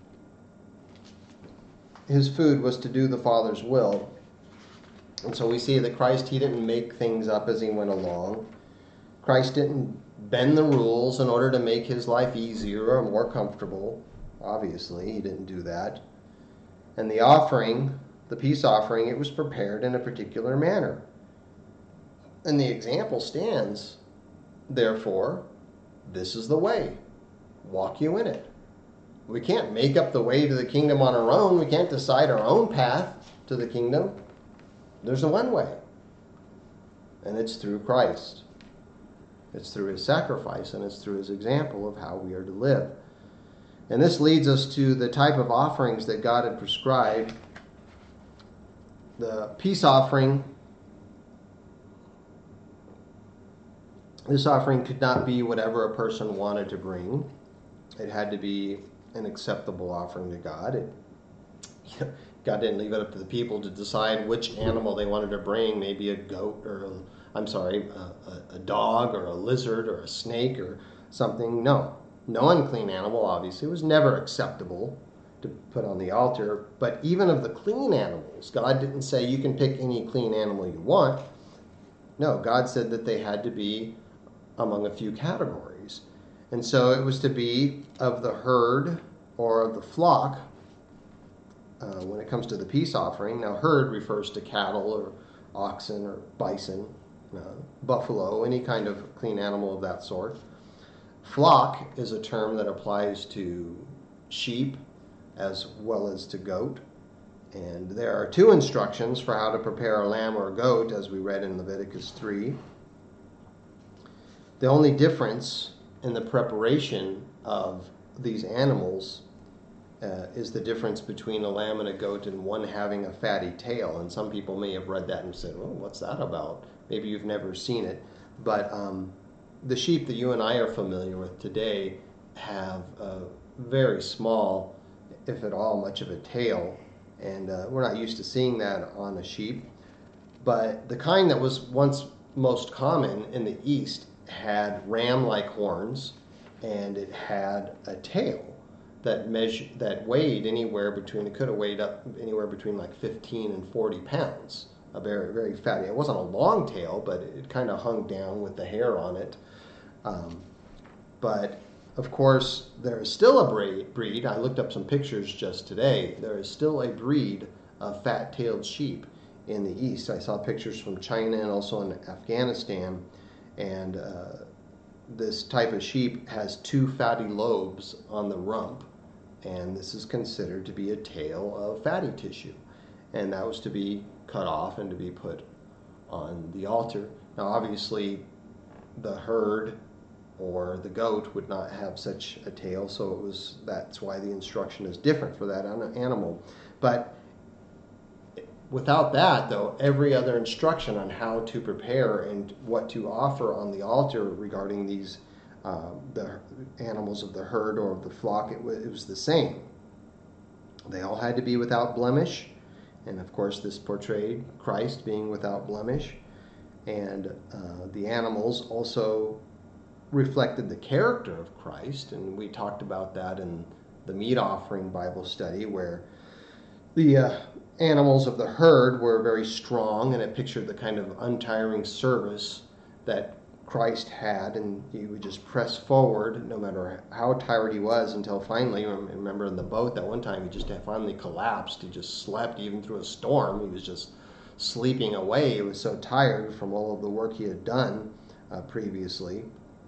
his food was to do the Father's will. And so we see that Christ, he didn't make things up as he went along. Christ didn't bend the rules in order to make his life easier or more comfortable. Obviously, he didn't do that. And the offering, the peace offering, it was prepared in a particular manner. And the example stands, therefore, this is the way. Walk you in it. We can't make up the way to the kingdom on our own. We can't decide our own path to the kingdom. There's a one way, and it's through Christ. It's through his sacrifice, and it's through his example of how we are to live. And this leads us to the type of offerings that God had prescribed. The peace offering, this offering could not be whatever a person wanted to bring. It had to be an acceptable offering to God. It, God didn't leave it up to the people to decide which animal they wanted to bring, maybe a goat or, a, I'm sorry, a, a, a dog or a lizard or a snake or something. No. No unclean animal, obviously. It was never acceptable to put on the altar. But even of the clean animals, God didn't say you can pick any clean animal you want. No, God said that they had to be among a few categories. And so it was to be of the herd or of the flock. Uh, when it comes to the peace offering. Now, herd refers to cattle or oxen or bison, uh, buffalo, any kind of clean animal of that sort. Flock is a term that applies to sheep as well as to goat. And there are two instructions for how to prepare a lamb or a goat, as we read in Leviticus three. The only difference in the preparation of these animals uh, is the difference between a lamb and a goat and one having a fatty tail. And some people may have read that and said, well, what's that about? Maybe you've never seen it. But um, the sheep that you and I are familiar with today have a very small, if at all, much of a tail. And uh, we're not used to seeing that on a sheep. But the kind that was once most common in the East had ram-like horns, and it had a tail that measured, that weighed anywhere between, it could have weighed up anywhere between like fifteen and forty pounds. A very, very fatty. It wasn't a long tail, but it kind of hung down with the hair on it. Um, but of course, there is still a breed. I looked up some pictures just today. There is still a breed of fat-tailed sheep in the East. I saw pictures from China and also in Afghanistan, and uh, this type of sheep has two fatty lobes on the rump, and this is considered to be a tail of fatty tissue, and that was to be cut off and to be put on the altar. Now obviously the herd or the goat would not have such a tail, so it was, that's why the instruction is different for that animal. But without that, though, every other instruction on how to prepare and what to offer on the altar regarding these uh, the animals of the herd or of the flock, it was, it was the same. They all had to be without blemish, and of course this portrayed Christ being without blemish, and uh, the animals also reflected the character of Christ, and we talked about that in the meat offering Bible study, where the uh, animals of the herd were very strong, and it pictured the kind of untiring service that Christ had, and he would just press forward no matter how tired he was until finally, remember in the boat that one time he just had finally collapsed. He just slept even through a storm. He was just sleeping away. He was so tired from all of the work he had done uh, previously.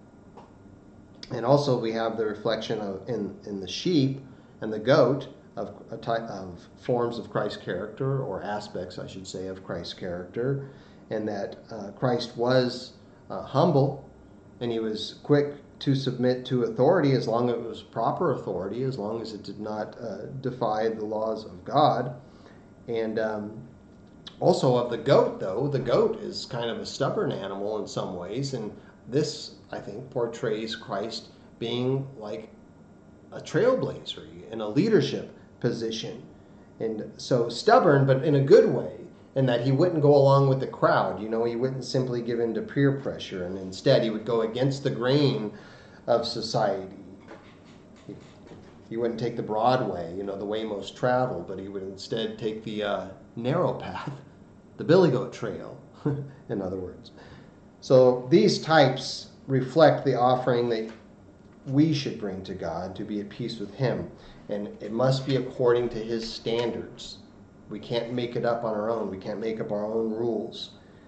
And also we have the reflection of in, in the sheep and the goat of a type of forms of Christ's character, or aspects, I should say, of Christ's character, and that uh, Christ was uh, humble, and he was quick to submit to authority as long as it was proper authority, as long as it did not uh, defy the laws of God. And um, also of the goat, though, the goat is kind of a stubborn animal in some ways, and this, I think, portrays Christ being like a trailblazer in a leadership position. And so stubborn, but in a good way, in that he wouldn't go along with the crowd. You know, he wouldn't simply give in to peer pressure, and instead he would go against the grain of society. He, he wouldn't take the broad way, you know, the way most travel, but he would instead take the uh, narrow path, the billy goat trail, in other words. So these types reflect the offering that we should bring to God to be at peace with him. And it must be according to his standards. We can't make it up on our own. We can't make up our own rules.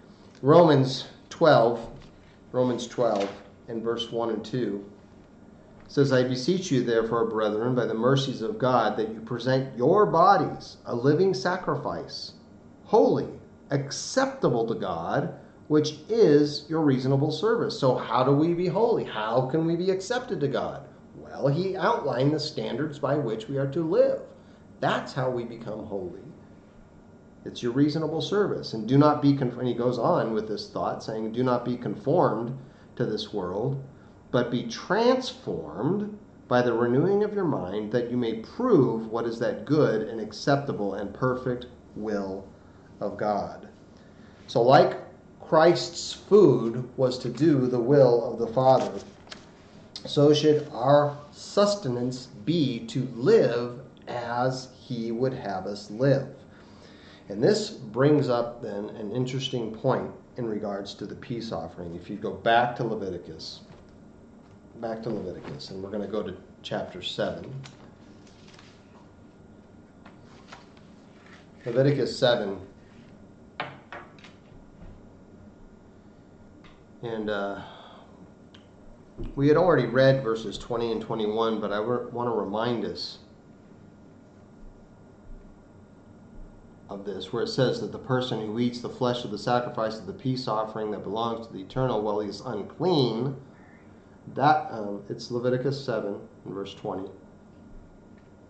Romans twelve, Romans twelve, and verse one and two says, I beseech you, therefore, brethren, by the mercies of God, that you present your bodies a living sacrifice, holy, acceptable to God, which is your reasonable service. So how do we be holy? How can we be accepted to God? Well, he outlined the standards by which we are to live. That's how we become holy. It's your reasonable service. And do not be, and he goes on with this thought, saying, do not be conformed to this world, but be transformed by the renewing of your mind, that you may prove what is that good and acceptable and perfect will of God. So like Christ's food was to do the will of the Father, so should our sustenance be to live as he would have us live. And this brings up then an interesting point in regards to the peace offering. If you go back to Leviticus, back to Leviticus, and we're going to go to chapter seven. Leviticus seven. And uh, we had already read verses twenty and twenty-one, but I re- want to remind us of this, where it says that the person who eats the flesh of the sacrifice of the peace offering that belongs to the eternal, while he is unclean, that um, it's Leviticus seven, and verse twenty.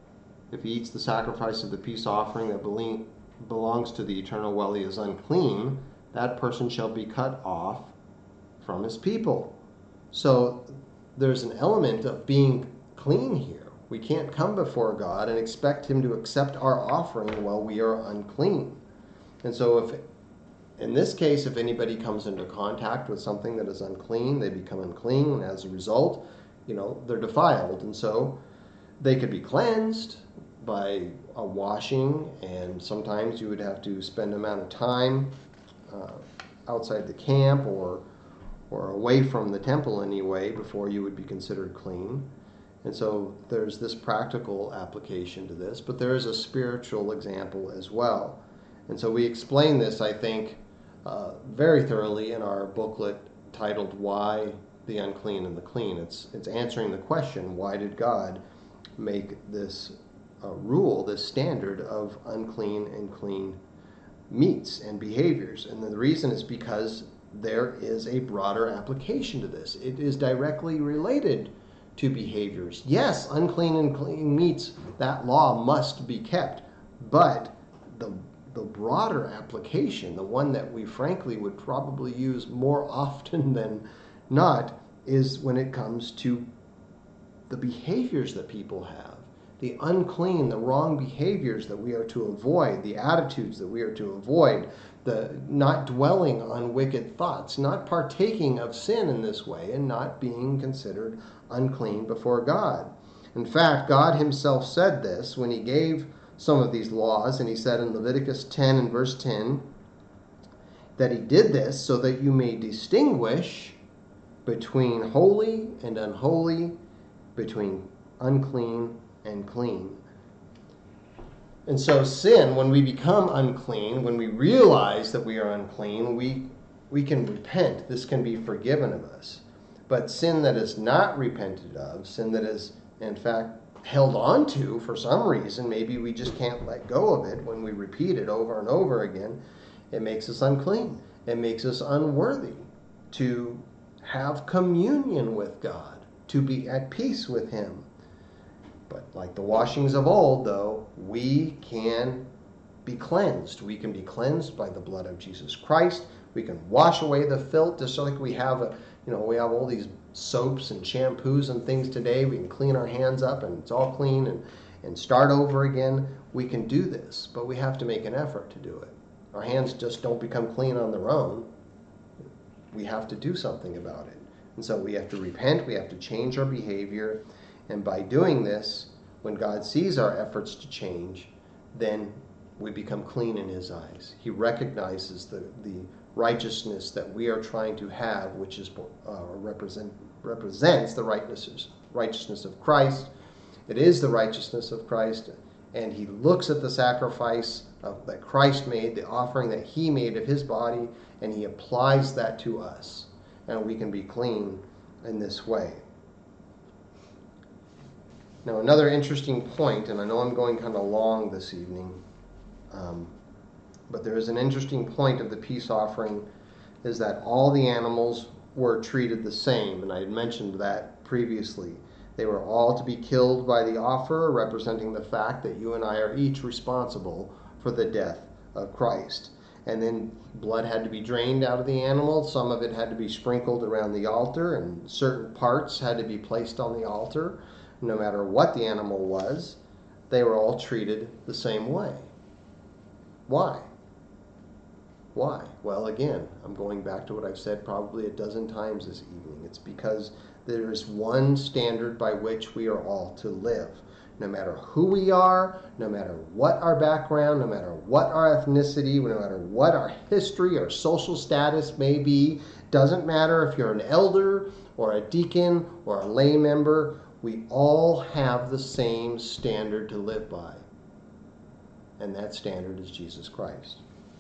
If he eats the sacrifice of the peace offering that belongs to the eternal well, he is unclean. That person shall be cut off from his people. So there's an element of being clean here. We can't come before God and expect him to accept our offering while we are unclean. And so if, in this case, if anybody comes into contact with something that is unclean, they become unclean, and as a result, you know, they're defiled. And so they could be cleansed by a washing, and sometimes you would have to spend an amount of time uh, outside the camp or or away from the temple anyway before you would be considered clean. And so there's this practical application to this, but there is a spiritual example as well. And so we explain this, I think, uh, very thoroughly in our booklet titled Why the Unclean and the Clean. It's, it's answering the question, why did God make this uh, rule, this standard of unclean and clean meats and behaviors? And the reason is because there is a broader application to this. It is directly related to behaviors. Yes, unclean and clean meats, that law must be kept, but the the broader application, the one that we frankly would probably use more often than not, is when it comes to the behaviors that people have, the unclean, the wrong behaviors that we are to avoid, the attitudes that we are to avoid, the not dwelling on wicked thoughts, not partaking of sin in this way, and not being considered unclean before God. In fact, God himself said this when he gave some of these laws, and he said in Leviticus ten and verse ten that he did this so that you may distinguish between holy and unholy, between unclean and clean. And so sin, when we become unclean, when we realize that we are unclean, we we can repent. This can be forgiven of us. But sin that is not repented of, sin that is, in fact, held on to for some reason, maybe we just can't let go of it when we repeat it over and over again, it makes us unclean. It makes us unworthy to have communion with God, to be at peace with him. But like the washings of old, though, we can be cleansed. We can be cleansed by the blood of Jesus Christ. We can wash away the filth, just like we have a, you know, we have all these soaps and shampoos and things today. We can clean our hands up and it's all clean and, and start over again. We can do this, but we have to make an effort to do it. Our hands just don't become clean on their own. We have to do something about it. And so we have to repent. We have to change our behavior. And by doing this, when God sees our efforts to change, then we become clean in his eyes. He recognizes the, the righteousness that we are trying to have, which is uh, represent, represents the righteousness, righteousness of Christ. It is the righteousness of Christ, and he looks at the sacrifice of, that Christ made, the offering that he made of his body, and he applies that to us, and we can be clean in this way. Now, another interesting point, and I know I'm going kind of long this evening, um, but there is an interesting point of the peace offering, is that all the animals were treated the same, and I had mentioned that previously. They were all to be killed by the offerer, representing the fact that you and I are each responsible for the death of Christ. And then blood had to be drained out of the animal. Some of it had to be sprinkled around the altar, and certain parts had to be placed on the altar. No matter what the animal was, they were all treated the same way. Why? Why? Well, again, I'm going back to what I've said probably a dozen times this evening. It's because there is one standard by which we are all to live. No matter who we are, no matter what our background, no matter what our ethnicity, no matter what our history or social status may be, doesn't matter if you're an elder or a deacon or a lay member, we all have the same standard to live by. And that standard is Jesus Christ.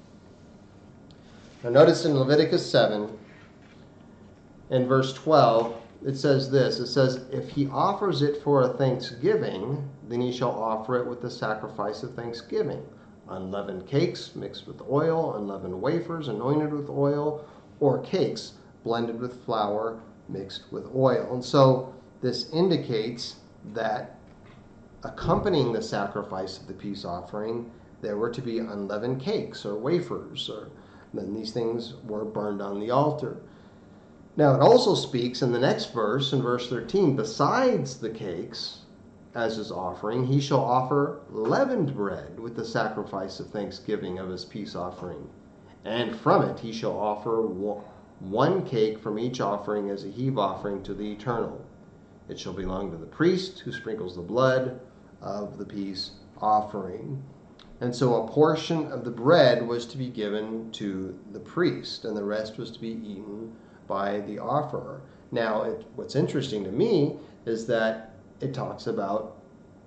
Now notice in Leviticus seven, in verse twelve, it says this. It says, if he offers it for a thanksgiving, then he shall offer it with the sacrifice of thanksgiving. Unleavened cakes mixed with oil, unleavened wafers anointed with oil, or cakes blended with flour mixed with oil. And so this indicates that accompanying the sacrifice of the peace offering, there were to be unleavened cakes or wafers, or then these things were burned on the altar. Now it also speaks in the next verse, in verse thirteen, besides the cakes as his offering, he shall offer leavened bread with the sacrifice of thanksgiving of his peace offering. And from it he shall offer one cake from each offering as a heave offering to the Eternal. It shall belong to the priest who sprinkles the blood of the peace offering. And so a portion of the bread was to be given to the priest, and the rest was to be eaten by the offerer. Now, it, what's interesting to me is that it talks about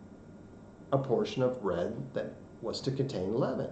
a portion of bread that was to contain leaven.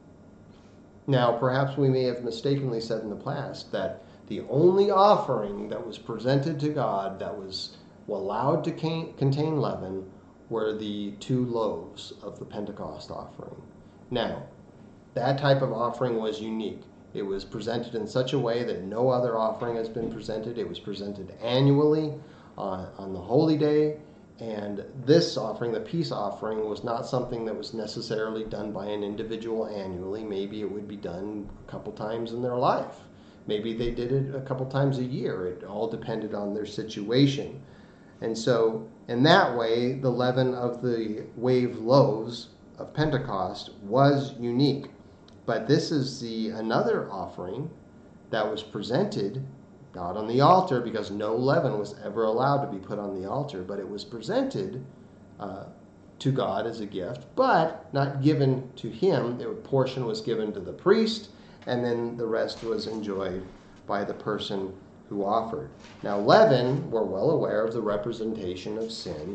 Now, perhaps we may have mistakenly said in the past that the only offering that was presented to God that was allowed to contain leaven were the two loaves of the Pentecost offering. Now, that type of offering was unique. It was presented in such a way that no other offering has been presented. It was presented annually on, on the holy day. And this offering, the peace offering, was not something that was necessarily done by an individual annually. Maybe it would be done a couple times in their life. Maybe they did it a couple times a year. It all depended on their situation. And so, in that way, the leaven of the wave loaves of Pentecost was unique. But this is the another offering that was presented, not on the altar, because no leaven was ever allowed to be put on the altar, but it was presented uh, to God as a gift, but not given to him. A portion was given to the priest, and then the rest was enjoyed by the person who offered. Now, leaven, we're well aware of the representation of sin,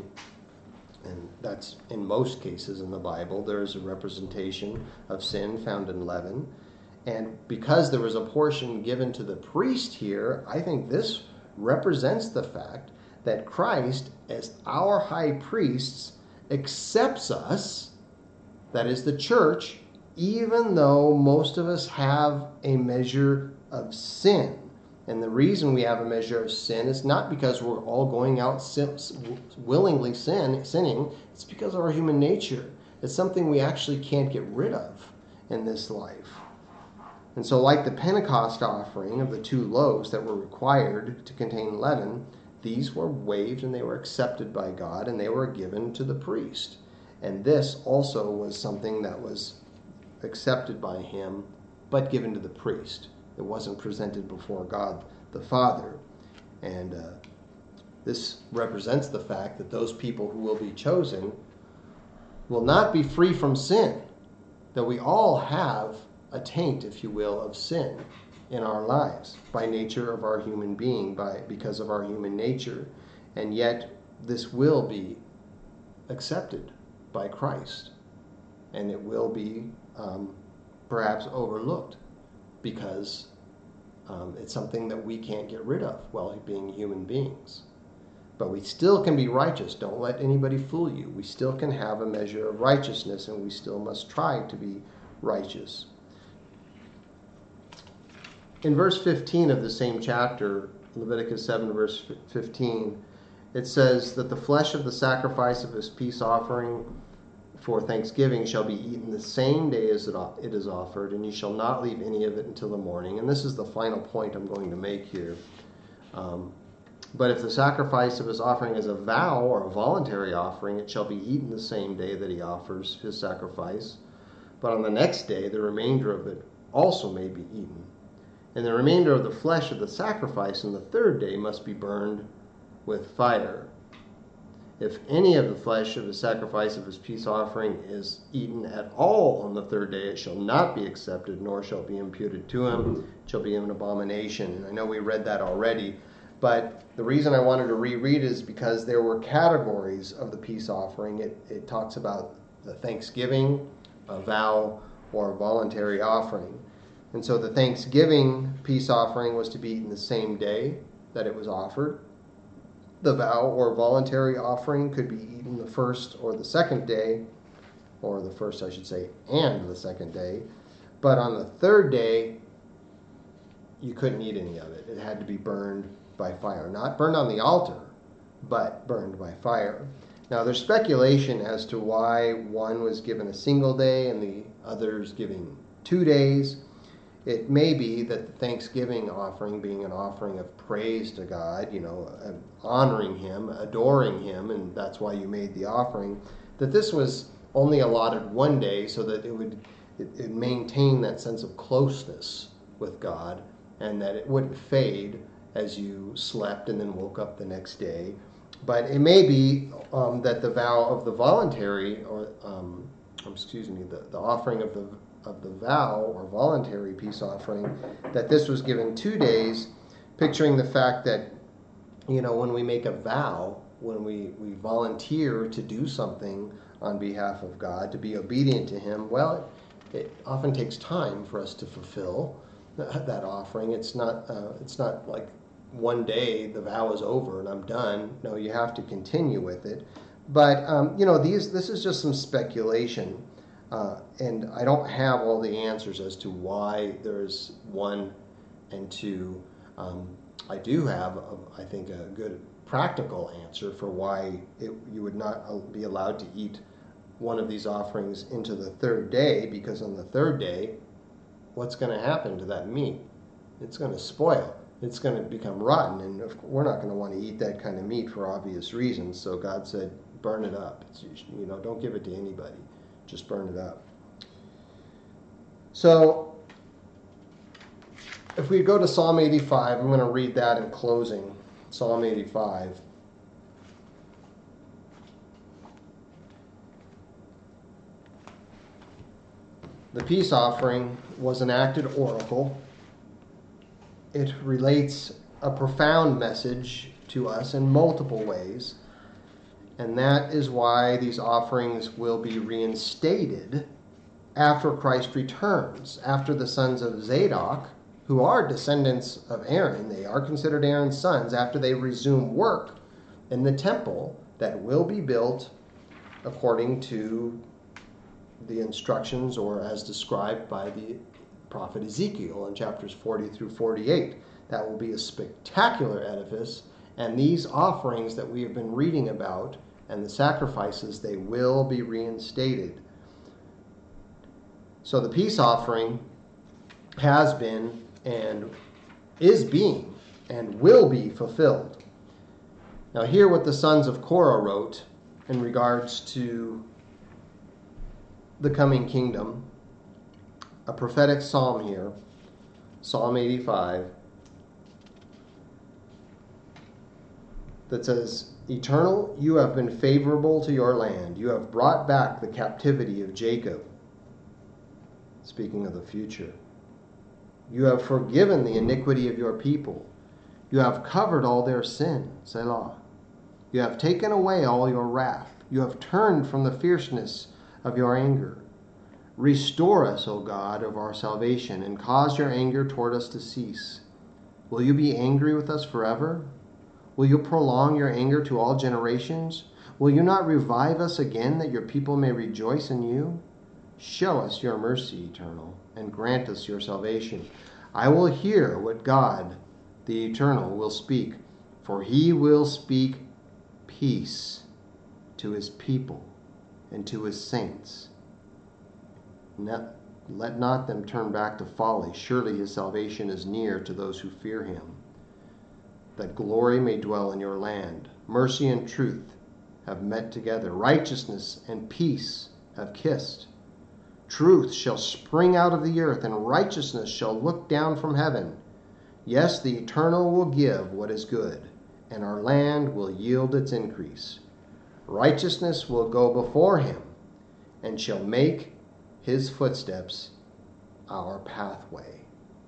and that's in most cases in the Bible. There is a representation of sin found in leaven. And because there was a portion given to the priest here, I think this represents the fact that Christ, as our high priest, accepts us, that is the church, even though most of us have a measure of sin. And the reason we have a measure of sin is not because we're all going out sin, willingly sin, sinning. It's because of our human nature. It's something we actually can't get rid of in this life. And so like the Pentecost offering of the two loaves that were required to contain leaven, these were waived and they were accepted by God and they were given to the priest. And this also was something that was accepted by him, but given to the priest. It wasn't presented before God the Father. And uh, this represents the fact that those people who will be chosen will not be free from sin. That we all have a taint, if you will, of sin in our lives by nature of our human being, by because of our human nature. And yet this will be accepted by Christ. And it will be um, perhaps overlooked, because um, it's something that we can't get rid of while being human beings. But we still can be righteous. Don't let anybody fool you. We still can have a measure of righteousness, and we still must try to be righteous. In verse fifteen of the same chapter, Leviticus seven, verse fifteen, it says that the flesh of the sacrifice of his peace offering for thanksgiving shall be eaten the same day as it is offered, and you shall not leave any of it until the morning. And this is the final point I'm going to make here. Um, but if the sacrifice of his offering is a vow or a voluntary offering, it shall be eaten the same day that he offers his sacrifice. But on the next day, the remainder of it also may be eaten. And the remainder of the flesh of the sacrifice on the third day must be burned with fire. If any of the flesh of the sacrifice of his peace offering is eaten at all on the third day, it shall not be accepted, nor shall be imputed to him. It shall be an abomination. And I know we read that already, but the reason I wanted to reread is because there were categories of the peace offering. It, it talks about the thanksgiving, a vow, or a voluntary offering. And so the thanksgiving peace offering was to be eaten the same day that it was offered. The vow or voluntary offering could be eaten the first or the second day, or the first, I should say, and the second day. But on the third day, you couldn't eat any of it. It had to be burned by fire. Not burned on the altar, but burned by fire. Now, there's speculation as to why one was given a single day and the others giving two days. It may be that the Thanksgiving offering, being an offering of praise to God, you know, honoring Him, adoring Him, and that's why you made the offering, that this was only allotted one day so that it would it, it maintain that sense of closeness with God, and that it wouldn't fade as you slept and then woke up the next day. But it may be um, that the vow of the voluntary, or um, excuse me, the, the offering of the of the vow or voluntary peace offering, that this was given two days, picturing the fact that, you know, when we make a vow, when we, we volunteer to do something on behalf of God, to be obedient to Him, well, it, it often takes time for us to fulfill that, that offering. It's not uh, it's not like one day the vow is over and I'm done. No, you have to continue with it. But um, you know, these this is just some speculation. Uh, and I don't have all the answers as to why there's one and two. Um, I do have, a, I think, a good practical answer for why it, you would not be allowed to eat one of these offerings into the third day, because on the third day, what's going to happen to that meat? It's going to spoil. It's going to become rotten, and we're not going to want to eat that kind of meat for obvious reasons. So God said, burn it up. It's, you know, don't give it to anybody. Just burn it up. So, if we go to Psalm eighty-five, I'm going to read that in closing. Psalm eighty-five. The peace offering was an acted oracle. It relates a profound message to us in multiple ways. And that is why these offerings will be reinstated after Christ returns, after the sons of Zadok, who are descendants of Aaron, they are considered Aaron's sons, after they resume work in the temple that will be built according to the instructions, or as described by the prophet Ezekiel in chapters forty through forty-eight. That will be a spectacular edifice, and these offerings that we have been reading about and the sacrifices, they will be reinstated. So the peace offering has been and is being and will be fulfilled. Now hear what the sons of Korah wrote in regards to the coming kingdom. A prophetic psalm here, Psalm eighty-five, that says, Eternal, you have been favorable to your land. You have brought back the captivity of Jacob. Speaking of the future. You have forgiven the iniquity of your people. You have covered all their sin. Selah. You have taken away all your wrath. You have turned from the fierceness of your anger. Restore us, O God of our salvation, and cause your anger toward us to cease. Will you be angry with us forever? Will you prolong your anger to all generations? Will you not revive us again, that your people may rejoice in you? Show us your mercy, Eternal, and grant us your salvation. I will hear what God, the Eternal, will speak, for he will speak peace to his people and to his saints. Let, let not them turn back to folly. Surely his salvation is near to those who fear him. That glory may dwell in your land. Mercy and truth have met together. Righteousness and peace have kissed. Truth shall spring out of the earth, and righteousness shall look down from heaven. Yes, the Eternal will give what is good, and our land will yield its increase. Righteousness will go before him, and shall make his footsteps our pathway.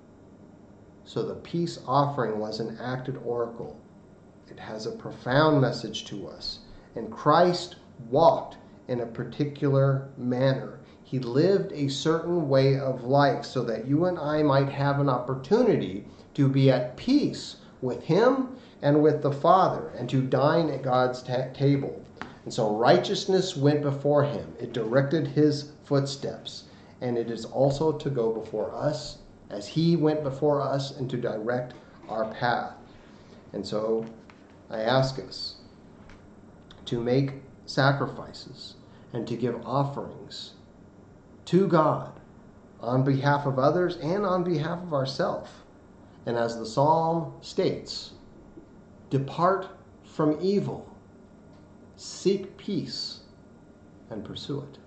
So the peace offering was an acted oracle. It has a profound message to us. And Christ walked in a particular manner. He lived a certain way of life so that you and I might have an opportunity to be at peace with him and with the Father, and to dine at God's ta- table. And so righteousness went before him. It directed his footsteps. And it is also to go before us as he went before us, and to direct our path. And so I ask us to make sacrifices and to give offerings to God on behalf of others and on behalf of ourselves. And as the psalm states, depart from evil, seek peace, and pursue it.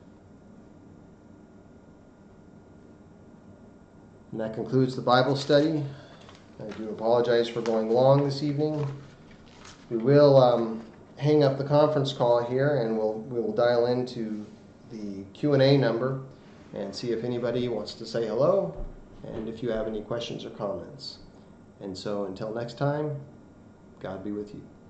And that concludes the Bible study. I do apologize for going long this evening. We will um, hang up the conference call here, and we'll we will dial into the Q and A number and see if anybody wants to say hello, and if you have any questions or comments. And so until next time, God be with you.